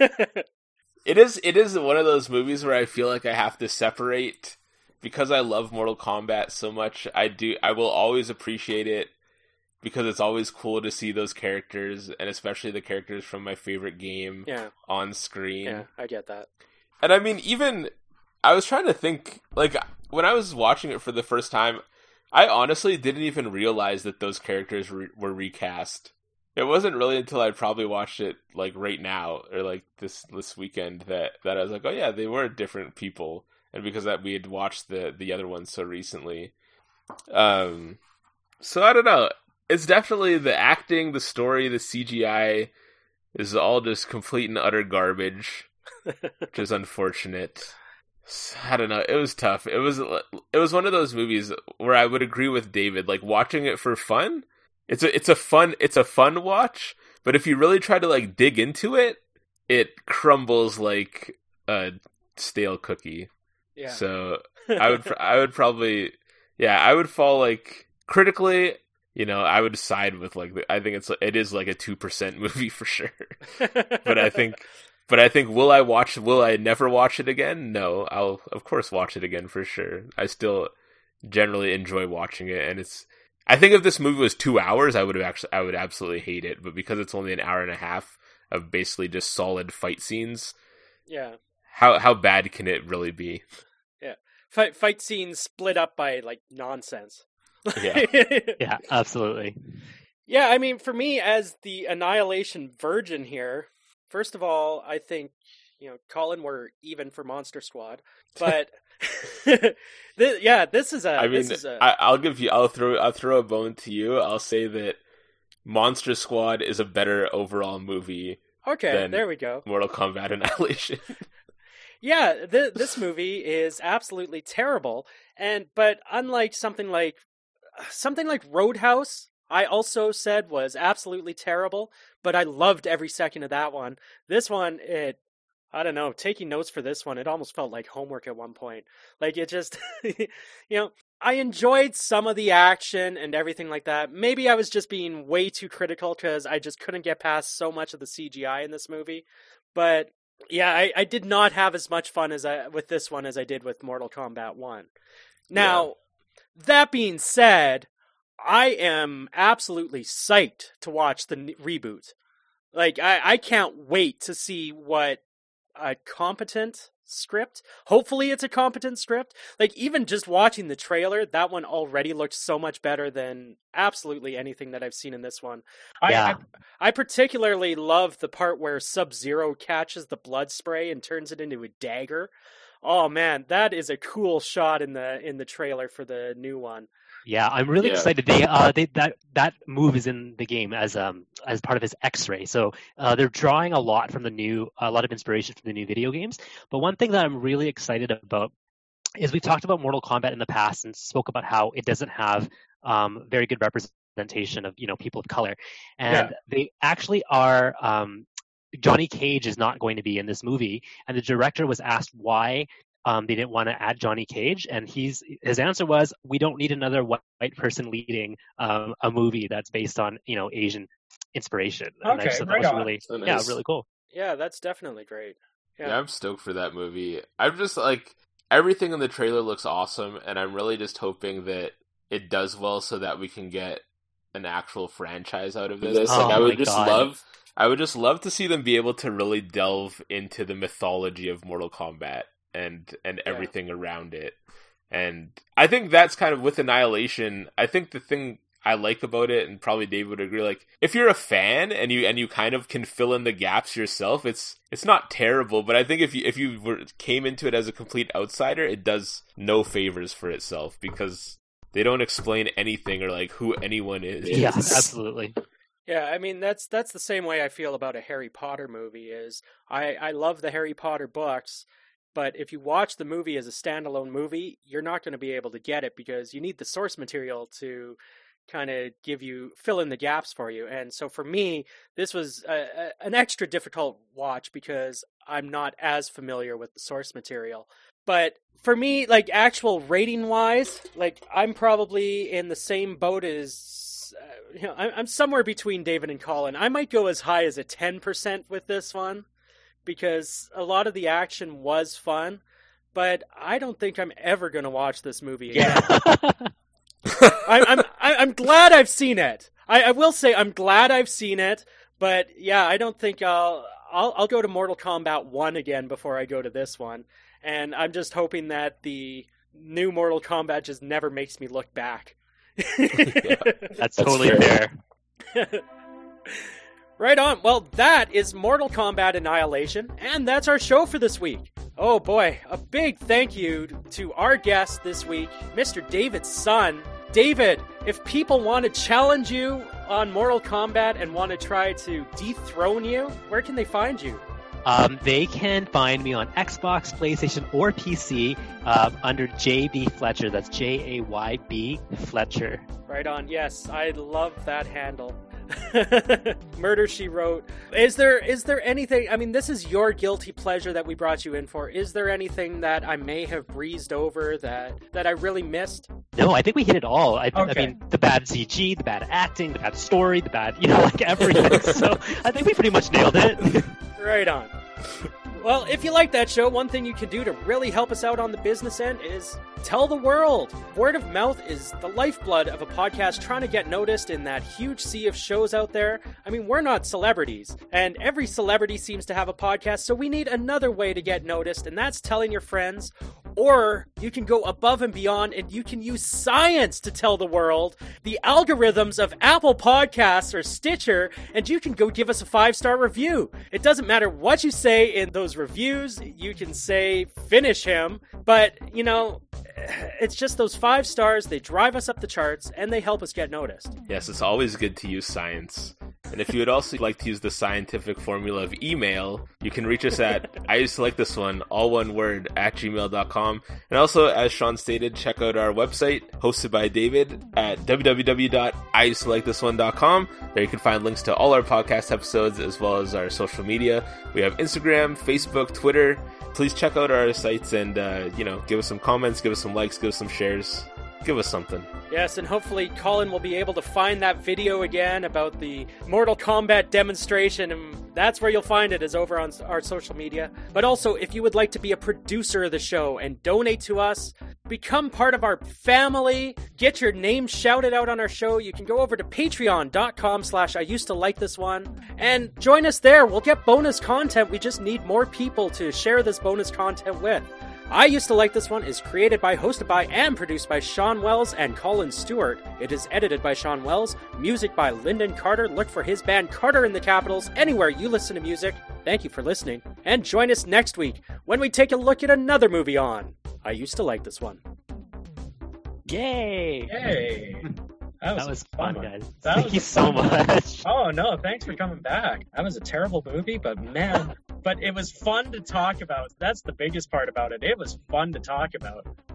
It is it is one of those movies where I feel like I have to separate because I love Mortal Kombat so much. I do I will always appreciate it because it's always cool to see those characters, and especially the characters from my favorite game Yeah. on screen. Yeah, I get that. And I mean, even I was trying to think, like, when I was watching it for the first time, I honestly didn't even realize that those characters re- were recast. It wasn't really until I probably watched it, like, right now, or, like, this this weekend, that, that I was like, oh yeah, they were different people. And because that we had watched the, the other ones so recently. Um, so I don't know. It's definitely the acting, the story, the C G I is all just complete and utter garbage, which is unfortunate. I don't know. It was tough. It was it was one of those movies where I would agree with David. Like, watching it for fun, it's a it's a fun it's a fun watch. But if you really try to, like, dig into it, it crumbles like a stale cookie. Yeah. So I would I would probably yeah I would fall, like, critically. You know, I would side with, like, I think it's it is like a two percent movie for sure. But I think. But I think, will I watch, will I never watch it again? No, I'll, of course, watch it again for sure. I still generally enjoy watching it, and it's, I think if this movie was two hours, I would have actually, I would absolutely hate it, but because it's only an hour and a half of basically just solid fight scenes, Yeah. how, how bad can it really be? Yeah. Fight, fight scenes split up by, like, nonsense. Yeah. Yeah, absolutely. Yeah, I mean, for me, as the Annihilation virgin here, first of all, I think, you know, Colin, we're even for Monster Squad, but th- yeah, this is a. I mean, this is a... I, I'll give you, I'll throw, I'll throw a bone to you. I'll say that Monster Squad is a better overall movie okay. than There we go. Mortal Kombat Annihilation. Yeah, th- this movie is absolutely terrible, and but unlike something like something like Roadhouse, I also said was absolutely terrible, but I loved every second of that one. This one, it, I don't know, taking notes for this one, it almost felt like homework at one point. Like, it just, you know, I enjoyed some of the action and everything like that. Maybe I was just being way too critical because I just couldn't get past so much of the C G I in this movie. But yeah, I, I did not have as much fun as I with this one as I did with Mortal Kombat one. Now, yeah. That being said, I am absolutely psyched to watch the n- reboot. Like, I, I can't wait to see what a competent script. Hopefully it's a competent script. Like, even just watching the trailer, that one already looked so much better than absolutely anything that I've seen in this one. Yeah. I, I particularly love the part where Sub-Zero catches the blood spray and turns it into a dagger. Oh man, that is a cool shot in the in the trailer for the new one. Yeah, I'm really Yeah. excited. They, uh, they that that move is in the game as um as part of his X-ray. So uh, they're drawing a lot from the new, a lot of inspiration from the new video games. But one thing that I'm really excited about is we've talked about Mortal Kombat in the past and spoke about how it doesn't have um very good representation of, you know, people of color, and Yeah. they actually are. Um, Johnny Cage is not going to be in this movie, and the director was asked why um, they didn't want to add Johnny Cage, and he's his answer was, "We don't need another white, white person leading um, a movie that's based on, you know, Asian inspiration." And I Okay, just thought right that on. was really, So yeah, nice. really cool. Yeah, that's definitely great. Yeah. Yeah. I'm stoked for that movie. I'm just like, everything in the trailer looks awesome, and I'm really just hoping that it does well so that we can get an actual franchise out of this. This, Oh like, I my would just God. love. I would just love to see them be able to really delve into the mythology of Mortal Kombat and and Yeah. everything around it. And I think that's kind of with Annihilation. I think the thing I like about it, and probably Dave would agree, like if you're a fan and you and you kind of can fill in the gaps yourself, it's it's not terrible. But I think if you if you were, came into it as a complete outsider, it does no favors for itself because they don't explain anything or like who anyone is. Yeah, absolutely. Yeah, I mean that's that's the same way I feel about a Harry Potter movie. Is I I love the Harry Potter books, but if you watch the movie as a standalone movie, you're not going to be able to get it because you need the source material to kind of give you fill in the gaps for you. And so for me, this was a, a, an extra difficult watch because I'm not as familiar with the source material. But for me, like actual rating wise, like I'm probably in the same boat as uh, you know, I'm somewhere between David and Colin. I might go as high as a ten percent with this one because a lot of the action was fun, but I don't think I'm ever going to watch this movie again. Yeah. I'm, I'm I'm glad I've seen it. I, I will say I'm glad I've seen it, but yeah, I don't think I'll I'll I'll go to Mortal Kombat one again before I go to this one, and I'm just hoping that the new Mortal Kombat just never makes me look back. Yeah, that's totally fair. Right on. Well, that is Mortal Kombat Annihilation, and that's our show for this week. Oh boy, a big thank you to our guest this week, Mister David Sun. David, if people want to challenge you on Mortal Kombat and want to try to dethrone you, where can they find you? Um, they can find me on Xbox, PlayStation, or P C uh, under J B Fletcher. That's J A Y B Fletcher. Right on. Yes, I love that handle. Murder, She Wrote. Is there is there anything, I mean, this is your guilty pleasure that we brought you in for. Is there anything that I may have breezed over that, that I really missed? No, I think we hit it all. I, Okay. I mean, the bad C G, the bad acting, the bad story, the bad, you know, like everything. So I think we pretty much nailed it. Right on. Well, if you like that show, one thing you can do to really help us out on the business end is tell the world. Word of mouth is the lifeblood of a podcast trying to get noticed in that huge sea of shows out there. I mean, we're not celebrities, and every celebrity seems to have a podcast, so we need another way to get noticed, and that's telling your friends. Or you can go above and beyond and you can use science to tell the world the algorithms of Apple Podcasts or Stitcher, and you can go give us a five-star review. It doesn't matter what you say in those reviews. You can say, finish him. But, you know, it's just those five stars. They drive us up the charts and they help us get noticed. Yes, it's always good to use science. And if you would also like to use the scientific formula of email, you can reach us at I used to like this one, all one word, at gmail dot com. And also, as Sean stated, check out our website, hosted by David, at w w w dot i used to like this one dot com. There you can find links to all our podcast episodes as well as our social media. We have Instagram, Facebook, Twitter. Please check out our sites and, uh, you know, give us some comments, give us some likes, give us some shares. Give us something. Yes, and hopefully Colin will be able to find that video again about the Mortal Kombat demonstration, and that's where you'll find it, is over on our social media. But also, if you would like to be a producer of the show and donate to us, become part of our family, get your name shouted out on our show, you can go over to patreon.com slash I used to like this one, and join us there. We'll get bonus content. We just need more people to share this bonus content with. I Used to Like This One is created by, hosted by, and produced by Sean Wells and Colin Stewart. It is edited by Sean Wells, music by Lyndon Carter. Look for his band Carter in the Capitals anywhere you listen to music. Thank you for listening, and join us next week when we take a look at another movie on I Used to Like This One. Yay! Yay! That was, That was fun, fun, guys. That Thank was you a so fun one. much. Oh no, thanks for coming back. That was a terrible movie, but man, but it was fun to talk about. That's the biggest part about it. It was fun to talk about.